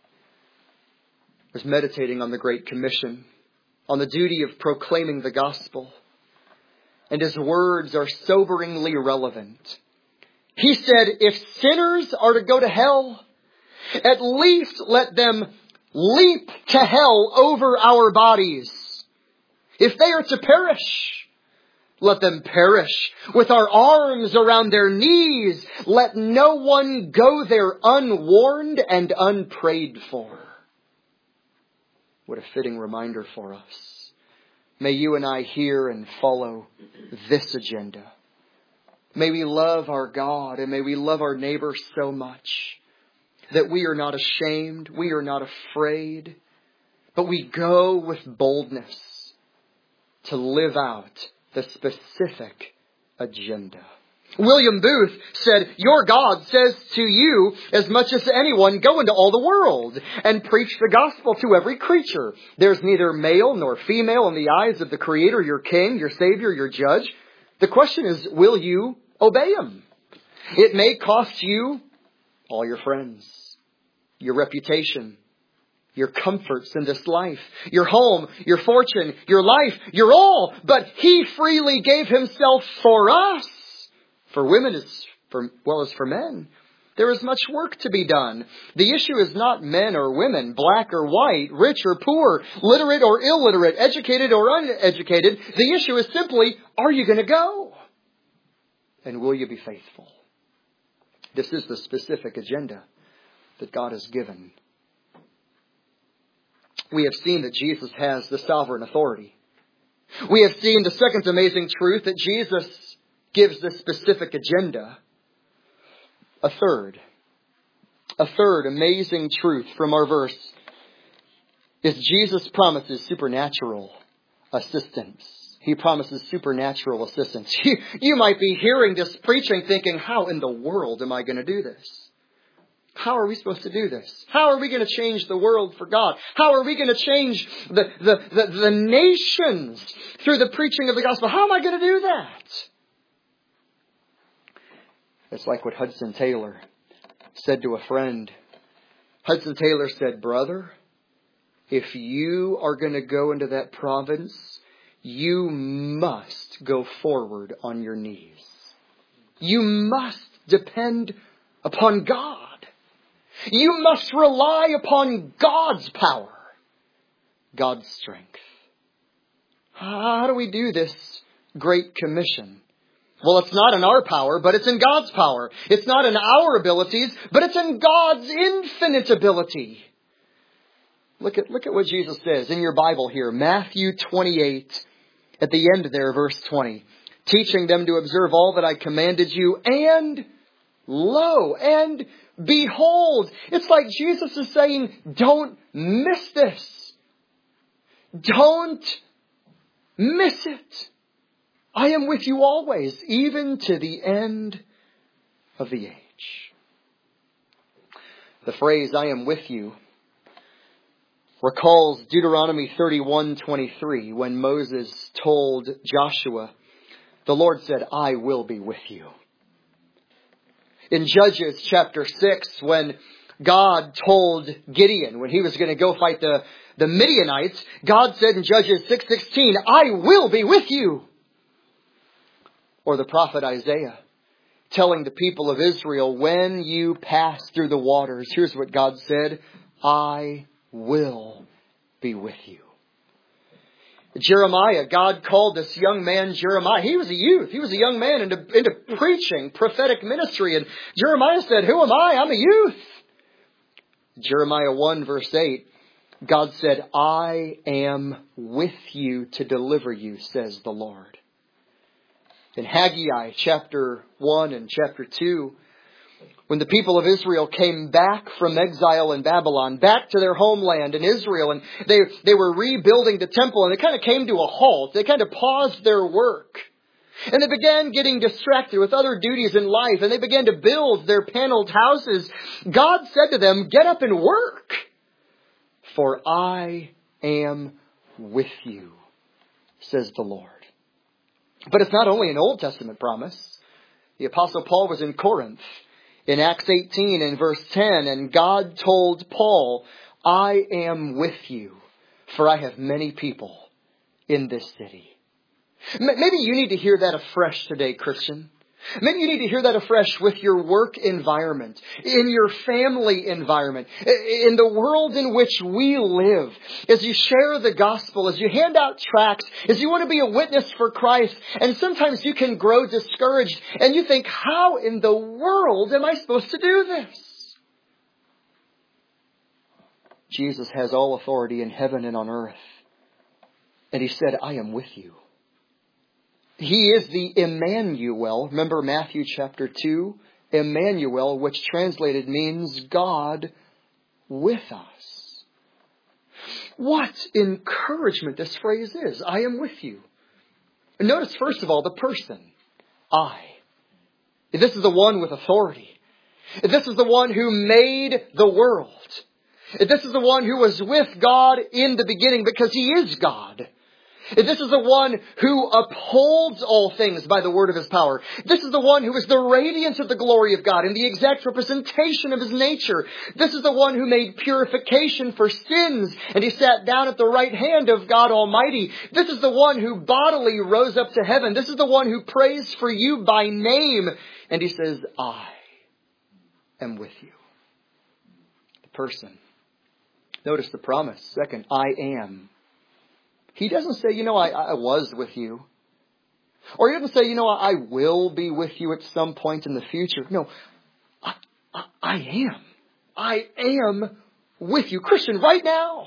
was meditating on the Great Commission, on the duty of proclaiming the gospel, and his words are soberingly relevant. He said, if sinners are to go to hell, at least let them leap to hell over our bodies. If they are to perish, let them perish with our arms around their knees. Let no one go there unwarned and unprayed for. What a fitting reminder for us. May you and I hear and follow this agenda. May we love our God and may we love our neighbor so much that we are not ashamed, we are not afraid, but we go with boldness to live out the specific agenda. William Booth said, your God says to you, as much as to anyone, go into all the world and preach the gospel to every creature. There's neither male nor female in the eyes of the Creator, your King, your Savior, your Judge. The question is, will you obey Him? It may cost you all your friends, your reputation, your comforts in this life, your home, your fortune, your life, your all. But He freely gave Himself for us. For women as for, well as for men. There is much work to be done. The issue is not men or women, black or white, rich or poor, literate or illiterate, educated or uneducated. The issue is simply, are you going to go? And will you be faithful? This is the specific agenda that God has given. We have seen that Jesus has the sovereign authority. We have seen the second amazing truth, that Jesus gives this specific agenda. A third, a third amazing truth from our verse is Jesus promises supernatural assistance. He promises supernatural assistance. You, you might be hearing this preaching thinking, how in the world am I going to do this? How are we supposed to do this? How are we going to change the world for God? How are we going to change the, the, the, the nations through the preaching of the gospel? How am I going to do that? It's like what Hudson Taylor said to a friend. Hudson Taylor said, brother, if you are going to go into that province, you must go forward on your knees. You must depend upon God. You must rely upon God's power, God's strength. How do we do this Great Commission? Well, it's not in our power, but it's in God's power. It's not in our abilities, but it's in God's infinite ability. Look at, look at what Jesus says in your Bible here. Matthew twenty-eight, at the end there, verse twenty. Teaching them to observe all that I commanded you, and lo, and behold. It's like Jesus is saying, don't miss this. Don't miss it. I am with you always, even to the end of the age. The phrase, I am with you, recalls Deuteronomy thirty-one twenty-three, when Moses told Joshua, the Lord said, I will be with you. In Judges chapter six, when God told Gideon, when he was going to go fight the, the Midianites, God said in Judges six sixteen, I will be with you. Or the prophet Isaiah telling the people of Israel, when you pass through the waters, here's what God said, I will be with you. Jeremiah, God called this young man Jeremiah. He was a youth. He was a young man into, into preaching, prophetic ministry. And Jeremiah said, who am I? I'm a youth. Jeremiah one verse eight, God said, I am with you to deliver you, says the Lord. In Haggai chapter one and chapter two, when the people of Israel came back from exile in Babylon, back to their homeland in Israel, and they, they were rebuilding the temple, and they kind of came to a halt. They kind of paused their work. And they began getting distracted with other duties in life, and they began to build their paneled houses. God said to them, get up and work, for I am with you, says the Lord. But it's not only an Old Testament promise. The Apostle Paul was in Corinth in Acts eighteen and verse ten, and God told Paul, I am with you, for I have many people in this city. Maybe you need to hear that afresh today, Christian. Maybe you need to hear that afresh with your work environment, in your family environment, in the world in which we live. As you share the gospel, as you hand out tracts, as you want to be a witness for Christ, and sometimes you can grow discouraged and you think, how in the world am I supposed to do this? Jesus has all authority in heaven and on earth. And He said, I am with you. He is the Emmanuel. Remember Matthew chapter two? Emmanuel, which translated means God with us. What encouragement this phrase is. I am with you. Notice first of all the person. I. This is the one with authority. This is the one who made the world. This is the one who was with God in the beginning because He is God. This is the one who upholds all things by the word of His power. This is the one who is the radiance of the glory of God and the exact representation of His nature. This is the one who made purification for sins, and He sat down at the right hand of God Almighty. This is the one who bodily rose up to heaven. This is the one who prays for you by name. And He says, I am with you. The person. Notice the promise. Second, I am. He doesn't say, you know, I, I was with you. Or He doesn't say, you know, I will be with you at some point in the future. No, I, I, I am. I am with you. Christian, right now.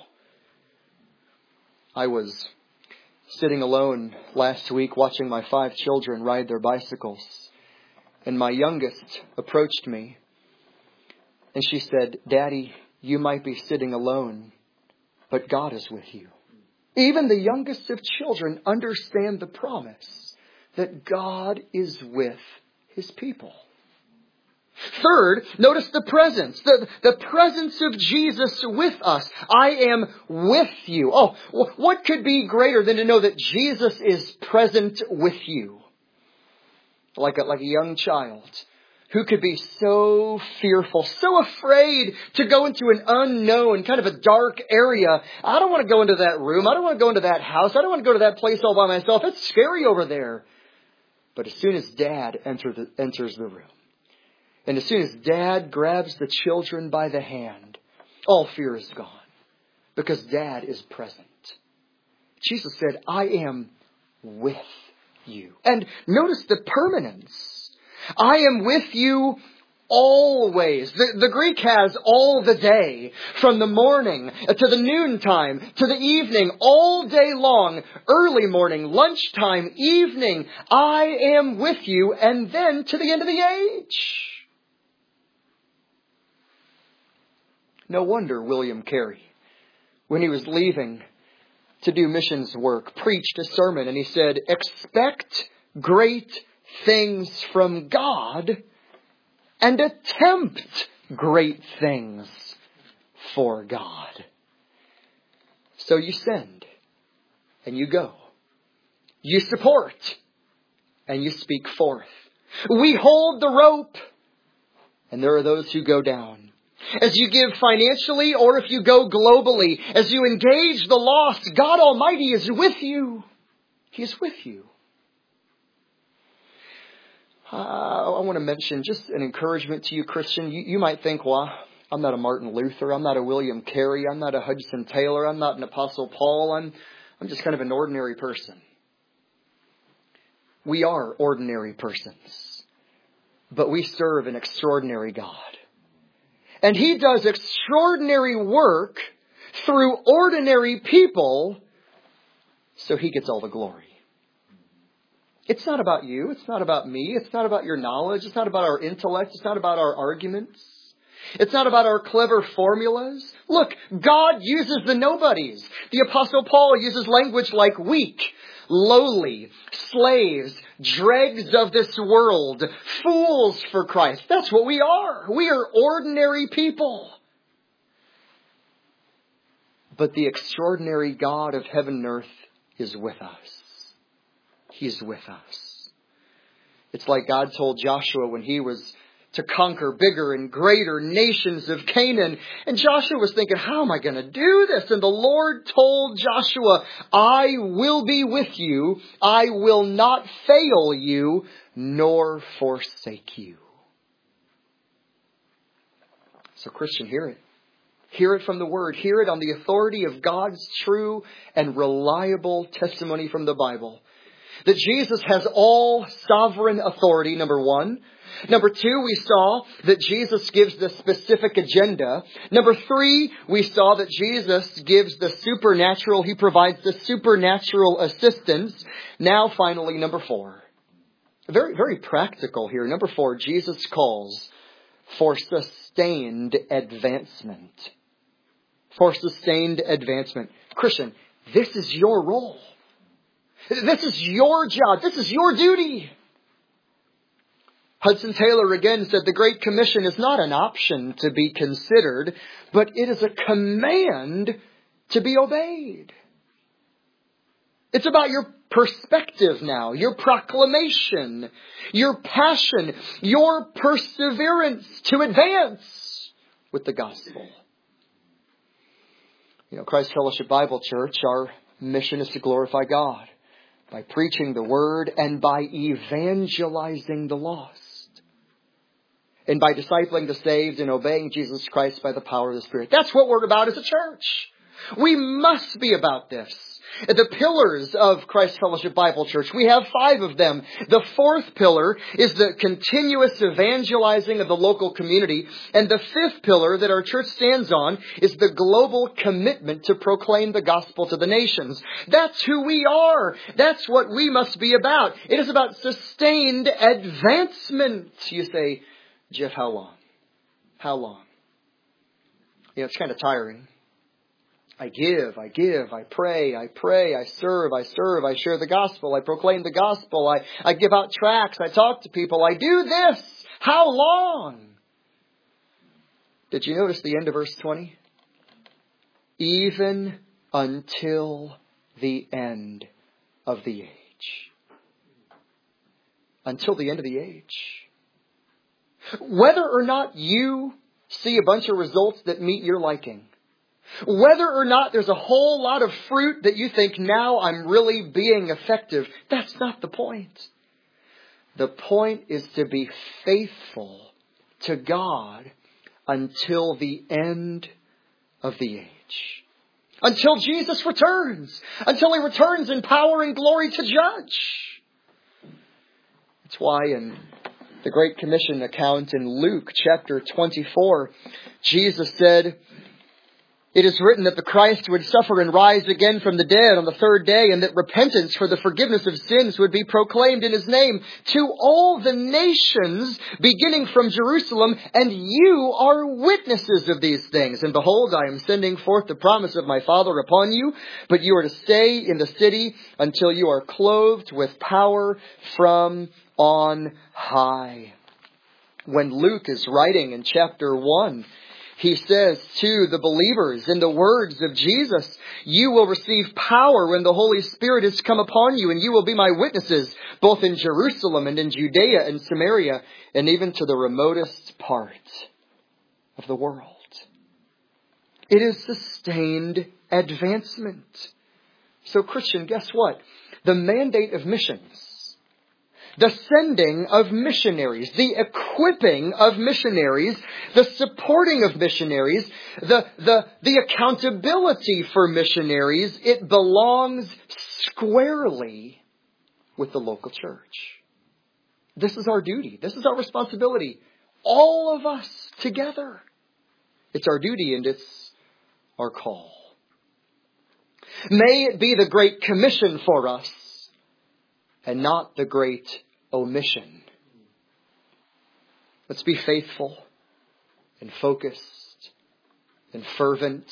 I was sitting alone last week watching my five children ride their bicycles. And my youngest approached me. And she said, Daddy, you might be sitting alone, but God is with you. Even the youngest of children understand the promise that God is with His people. Third, notice the presence, the, the presence of Jesus with us. I am with you. Oh, what could be greater than to know that Jesus is present with you? Like a, like a young child who could be so fearful, so afraid to go into an unknown, kind of a dark area. I don't want to go into that room. I don't want to go into that house. I don't want to go to that place all by myself. It's scary over there. But as soon as Dad enter the, enters the room, and as soon as Dad grabs the children by the hand, all fear is gone because Dad is present. Jesus said, I am with you. And notice the permanence. I am with you always. The, the Greek has all the day, from the morning to the noontime, to the evening, all day long, early morning, lunchtime, evening. I am with you, and then to the end of the age. No wonder William Carey, when he was leaving to do missions work, preached a sermon, and he said, expect great things from God and attempt great things for God. So you send and you go. You support and you speak forth. We hold the rope and there are those who go down. As you give financially or if you go globally, as you engage the lost, God Almighty is with you. He is with you. Uh, I want to mention just an encouragement to you, Christian. You, you might think, well, I'm not a Martin Luther. I'm not a William Carey. I'm not a Hudson Taylor. I'm not an Apostle Paul. I'm, I'm just kind of an ordinary person. We are ordinary persons, but we serve an extraordinary God. And He does extraordinary work through ordinary people, so He gets all the glory. It's not about you. It's not about me. It's not about your knowledge. It's not about our intellect. It's not about our arguments. It's not about our clever formulas. Look, God uses the nobodies. The Apostle Paul uses language like weak, lowly, slaves, dregs of this world, fools for Christ. That's what we are. We are ordinary people. But the extraordinary God of heaven and earth is with us. He's with us. It's like God told Joshua when he was to conquer bigger and greater nations of Canaan. And Joshua was thinking, how am I going to do this? And the Lord told Joshua, I will be with you. I will not fail you, nor forsake you. So Christian, hear it. Hear it from the Word. Hear it on the authority of God's true and reliable testimony from the Bible. That Jesus has all sovereign authority, number one. Number two, we saw that Jesus gives the specific agenda. Number three, we saw that Jesus gives the supernatural. He provides the supernatural assistance. Now, finally, number four. Very, very practical here. Number four, Jesus calls for sustained advancement. For sustained advancement. Christian, this is your role. This is your job. This is your duty. Hudson Taylor again said the Great Commission is not an option to be considered, but it is a command to be obeyed. It's about your perspective now, your proclamation, your passion, your perseverance to advance with the gospel. You know, Christ Fellowship Bible Church, our mission is to glorify God by preaching the Word and by evangelizing the lost. And by discipling the saved and obeying Jesus Christ by the power of the Spirit. That's what we're about as a church. We must be about this. The pillars of Christ Fellowship Bible Church, we have five of them. The fourth pillar is the continuous evangelizing of the local community. And the fifth pillar that our church stands on is the global commitment to proclaim the gospel to the nations. That's who we are. That's what we must be about. It is about sustained advancement. You say, Jeff, how long? How long? You know, it's kind of tiring. I give, I give, I pray, I pray, I serve, I serve, I share the gospel, I proclaim the gospel, I, I give out tracts, I talk to people, I do this. How long? Did you notice the end of verse twenty? Even until the end of the age. Until the end of the age. Whether or not you see a bunch of results that meet your liking, whether or not there's a whole lot of fruit that you think, now I'm really being effective, that's not the point. The point is to be faithful to God until the end of the age. Until Jesus returns. Until He returns in power and glory to judge. That's why in the Great Commission account in Luke chapter twenty-four, Jesus said, it is written that the Christ would suffer and rise again from the dead on the third day, and that repentance for the forgiveness of sins would be proclaimed in His name to all the nations, beginning from Jerusalem, and you are witnesses of these things. And behold, I am sending forth the promise of my Father upon you, but you are to stay in the city until you are clothed with power from on high. When Luke is writing in chapter one, he says to the believers in the words of Jesus, you will receive power when the Holy Spirit has come upon you, and you will be my witnesses both in Jerusalem and in Judea and Samaria and even to the remotest part of the world. It is sustained advancement. So Christian, guess what? The mandate of missions, the sending of missionaries, the equipping of missionaries, the supporting of missionaries, the, the, the accountability for missionaries, it belongs squarely with the local church. This is our duty. This is our responsibility. All of us together. It's our duty and it's our call. May it be the Great Commission for us and not the great omission. Let's be faithful and focused and fervent.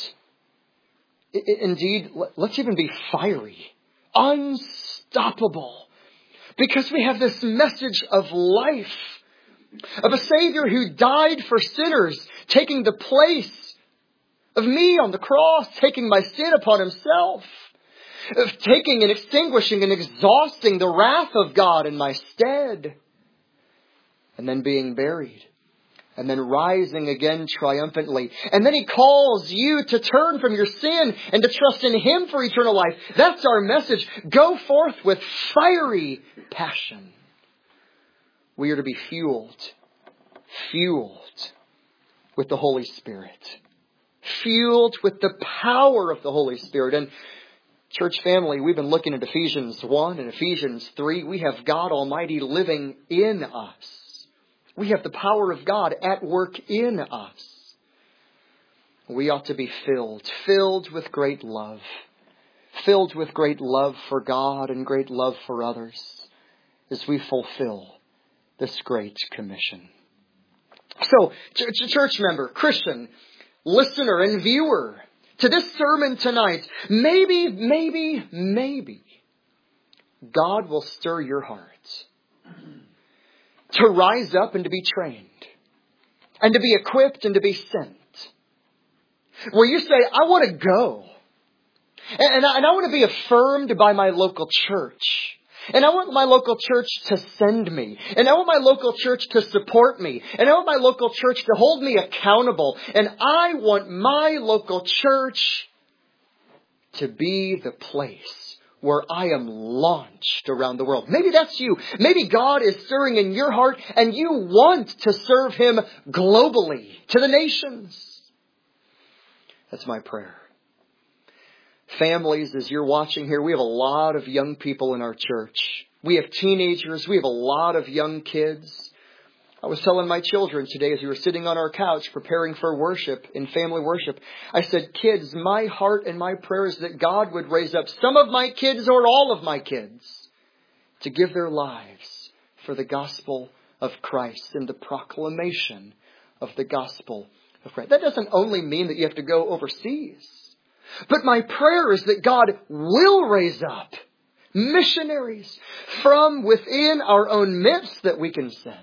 Indeed, let's even be fiery, unstoppable, Because we have this message of life, of a Savior who died for sinners, taking the place of me on the cross, taking my sin upon himself, of taking and extinguishing and exhausting the wrath of God in my stead, and then being buried, and then rising again triumphantly. And then he calls you to turn from your sin and to trust in him for eternal life. That's our message. Go forth with fiery passion. We are to be fueled, fueled with the Holy Spirit. Fueled with the power of the Holy Spirit. And church family, we've been looking at Ephesians one and Ephesians three. We have God Almighty living in us. We have the power of God at work in us. We ought to be filled, filled with great love. Filled with great love for God and great love for others as we fulfill this great commission. So, ch- church member, Christian, listener and viewer to this sermon tonight, maybe, maybe, maybe God will stir your heart to rise up and to be trained and to be equipped and to be sent. Where you say, I want to go. And, and, I, and I want to be affirmed by my local church. And I want my local church to send me. And I want my local church to support me. And I want my local church to hold me accountable. And I want my local church to be the place where I am launched around the world. Maybe that's you. Maybe God is stirring in your heart and you want to serve him globally to the nations. That's my prayer. Families, as you're watching here, we have a lot of young people in our church. We have teenagers. We have a lot of young kids. I was telling my children today as we were sitting on our couch preparing for worship, in family worship, I said, kids, my heart and my prayer is that God would raise up some of my kids or all of my kids to give their lives for the gospel of Christ and the proclamation of the gospel of Christ. That doesn't only mean that you have to go overseas. But my prayer is that God will raise up missionaries from within our own midst that we can send.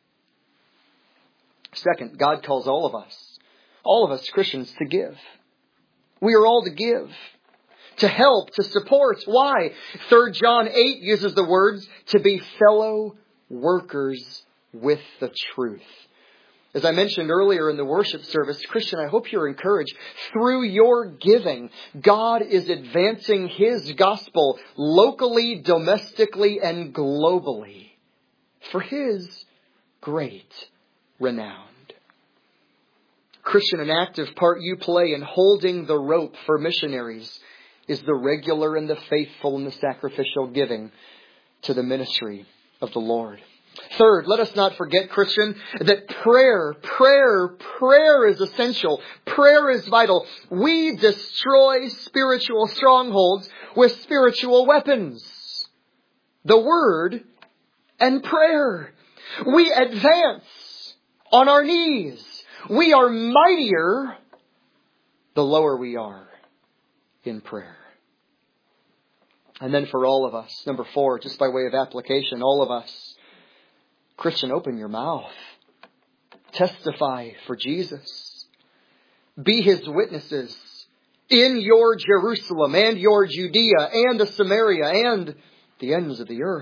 Second, God calls all of us, all of us Christians, to give. We are all to give, to help, to support. Why? Third John eight uses the words to be fellow workers with the truth. As I mentioned earlier in the worship service, Christian, I hope you're encouraged. Through your giving, God is advancing his gospel locally, domestically, and globally for his great renown. Christian, an active part you play in holding the rope for missionaries is the regular and the faithful and the sacrificial giving to the ministry of the Lord. Third, let us not forget, Christian, that prayer, prayer, prayer is essential. Prayer is vital. We destroy spiritual strongholds with spiritual weapons. The Word and prayer. We advance on our knees. We are mightier the lower we are in prayer. And then for all of us, number four, just by way of application, all of us, Christian, open your mouth. Testify for Jesus. Be his witnesses in your Jerusalem and your Judea and the Samaria and the ends of the earth.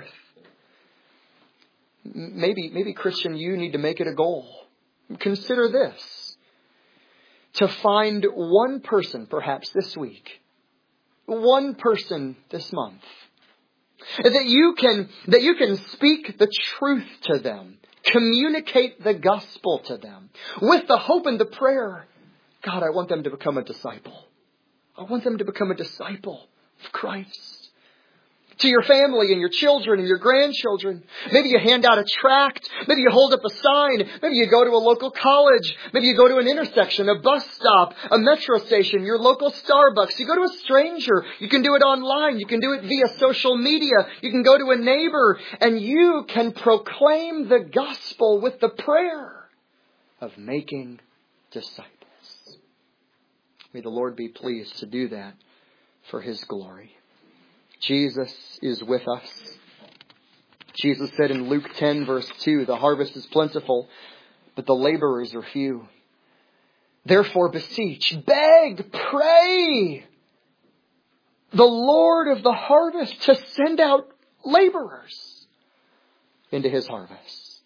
Maybe, maybe Christian, you need to make it a goal. Consider this. To find one person, perhaps this week, one person this month, that you can, that you can speak the truth to them, communicate the gospel to them, with the hope and the prayer, God, I want them to become a disciple. I want them to become a disciple of Christ. To your family and your children and your grandchildren. Maybe you hand out a tract. Maybe you hold up a sign. Maybe you go to a local college. Maybe you go to an intersection, a bus stop, a metro station, your local Starbucks. You go to a stranger. You can do it online. You can do it via social media. You can go to a neighbor and you can proclaim the gospel with the prayer of making disciples. May the Lord be pleased to do that for his glory. Jesus is with us. Jesus said in Luke ten verse two, the harvest is plentiful, but the laborers are few. Therefore beseech, beg, pray the Lord of the harvest to send out laborers into his harvest.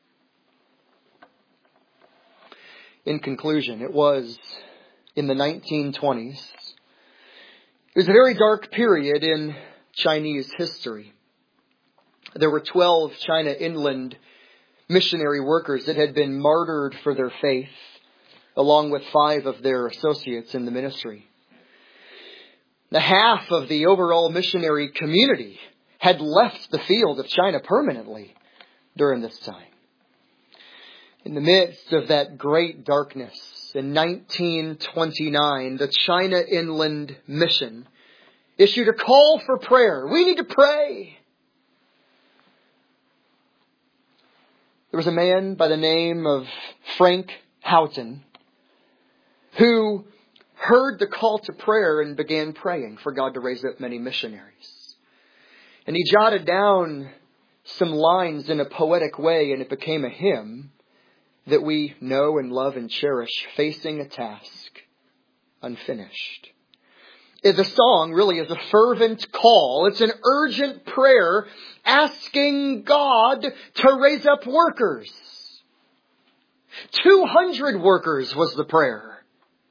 In conclusion, it was in the nineteen twenties. It was a very dark period in Chinese history. There were twelve China Inland missionary workers that had been martyred for their faith, along with five of their associates in the ministry. The half of the overall missionary community had left the field of China permanently during this time. In the midst of that great darkness, in nineteen twenty-nine, the China Inland Mission issued a call for prayer. We need to pray. There was a man by the name of Frank Houghton who heard the call to prayer and began praying for God to raise up many missionaries. And he jotted down some lines in a poetic way, and it became a hymn that we know and love and cherish, Facing a Task Unfinished. The song really is a fervent call. It's an urgent prayer asking God to raise up workers. two hundred workers was the prayer.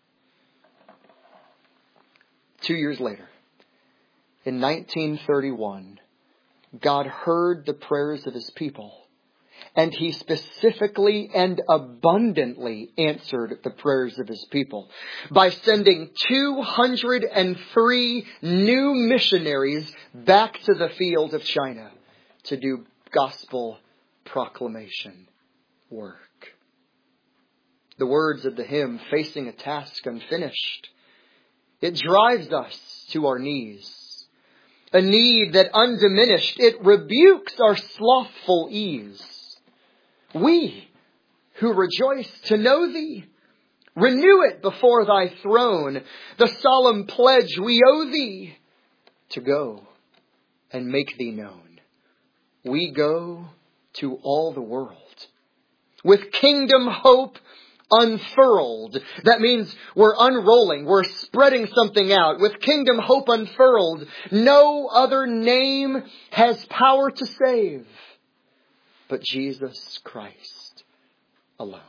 Two years later, in nineteen thirty-one, God heard the prayers of his people. And he specifically and abundantly answered the prayers of his people by sending two hundred three new missionaries back to the field of China to do gospel proclamation work. The words of the hymn, Facing a Task Unfinished, it drives us to our knees. A need that undiminished, it rebukes our slothful ease. We who rejoice to know thee, renew it before thy throne, the solemn pledge we owe thee to go and make thee known. We go to all the world with kingdom hope unfurled. That means we're unrolling, we're spreading something out. With kingdom hope unfurled, no other name has power to save but Jesus Christ alone.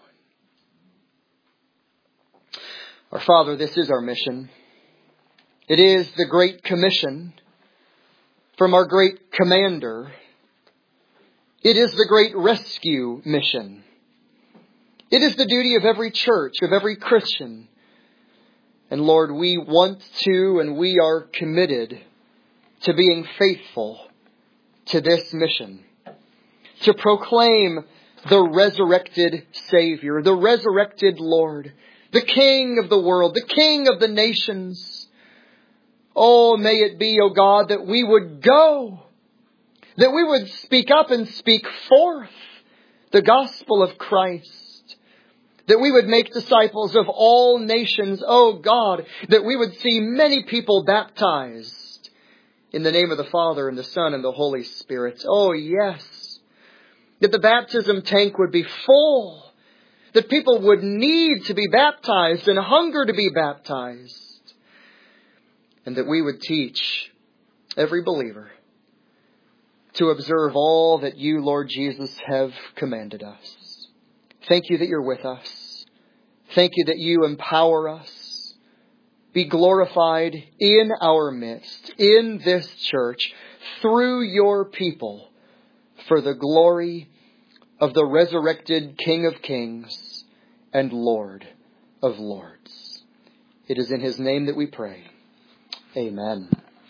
Our Father, this is our mission. It is the Great Commission from our great Commander. It is the great rescue mission. It is the duty of every church, of every Christian. And Lord, we want to and we are committed to being faithful to this mission. To proclaim the resurrected Savior, the resurrected Lord, the King of the world, the King of the nations. Oh, may it be, O God, that we would go, that we would speak up and speak forth the gospel of Christ, that we would make disciples of all nations, O God, that we would see many people baptized in the name of the Father and the Son and the Holy Spirit. Oh, yes. That the baptism tank would be full. That people would need to be baptized and hunger to be baptized. And that we would teach every believer to observe all that you, Lord Jesus, have commanded us. Thank you that you're with us. Thank you that you empower us. Be glorified in our midst, in this church, through your people, for the glory of the resurrected King of Kings and Lord of Lords. It is in his name that we pray. Amen.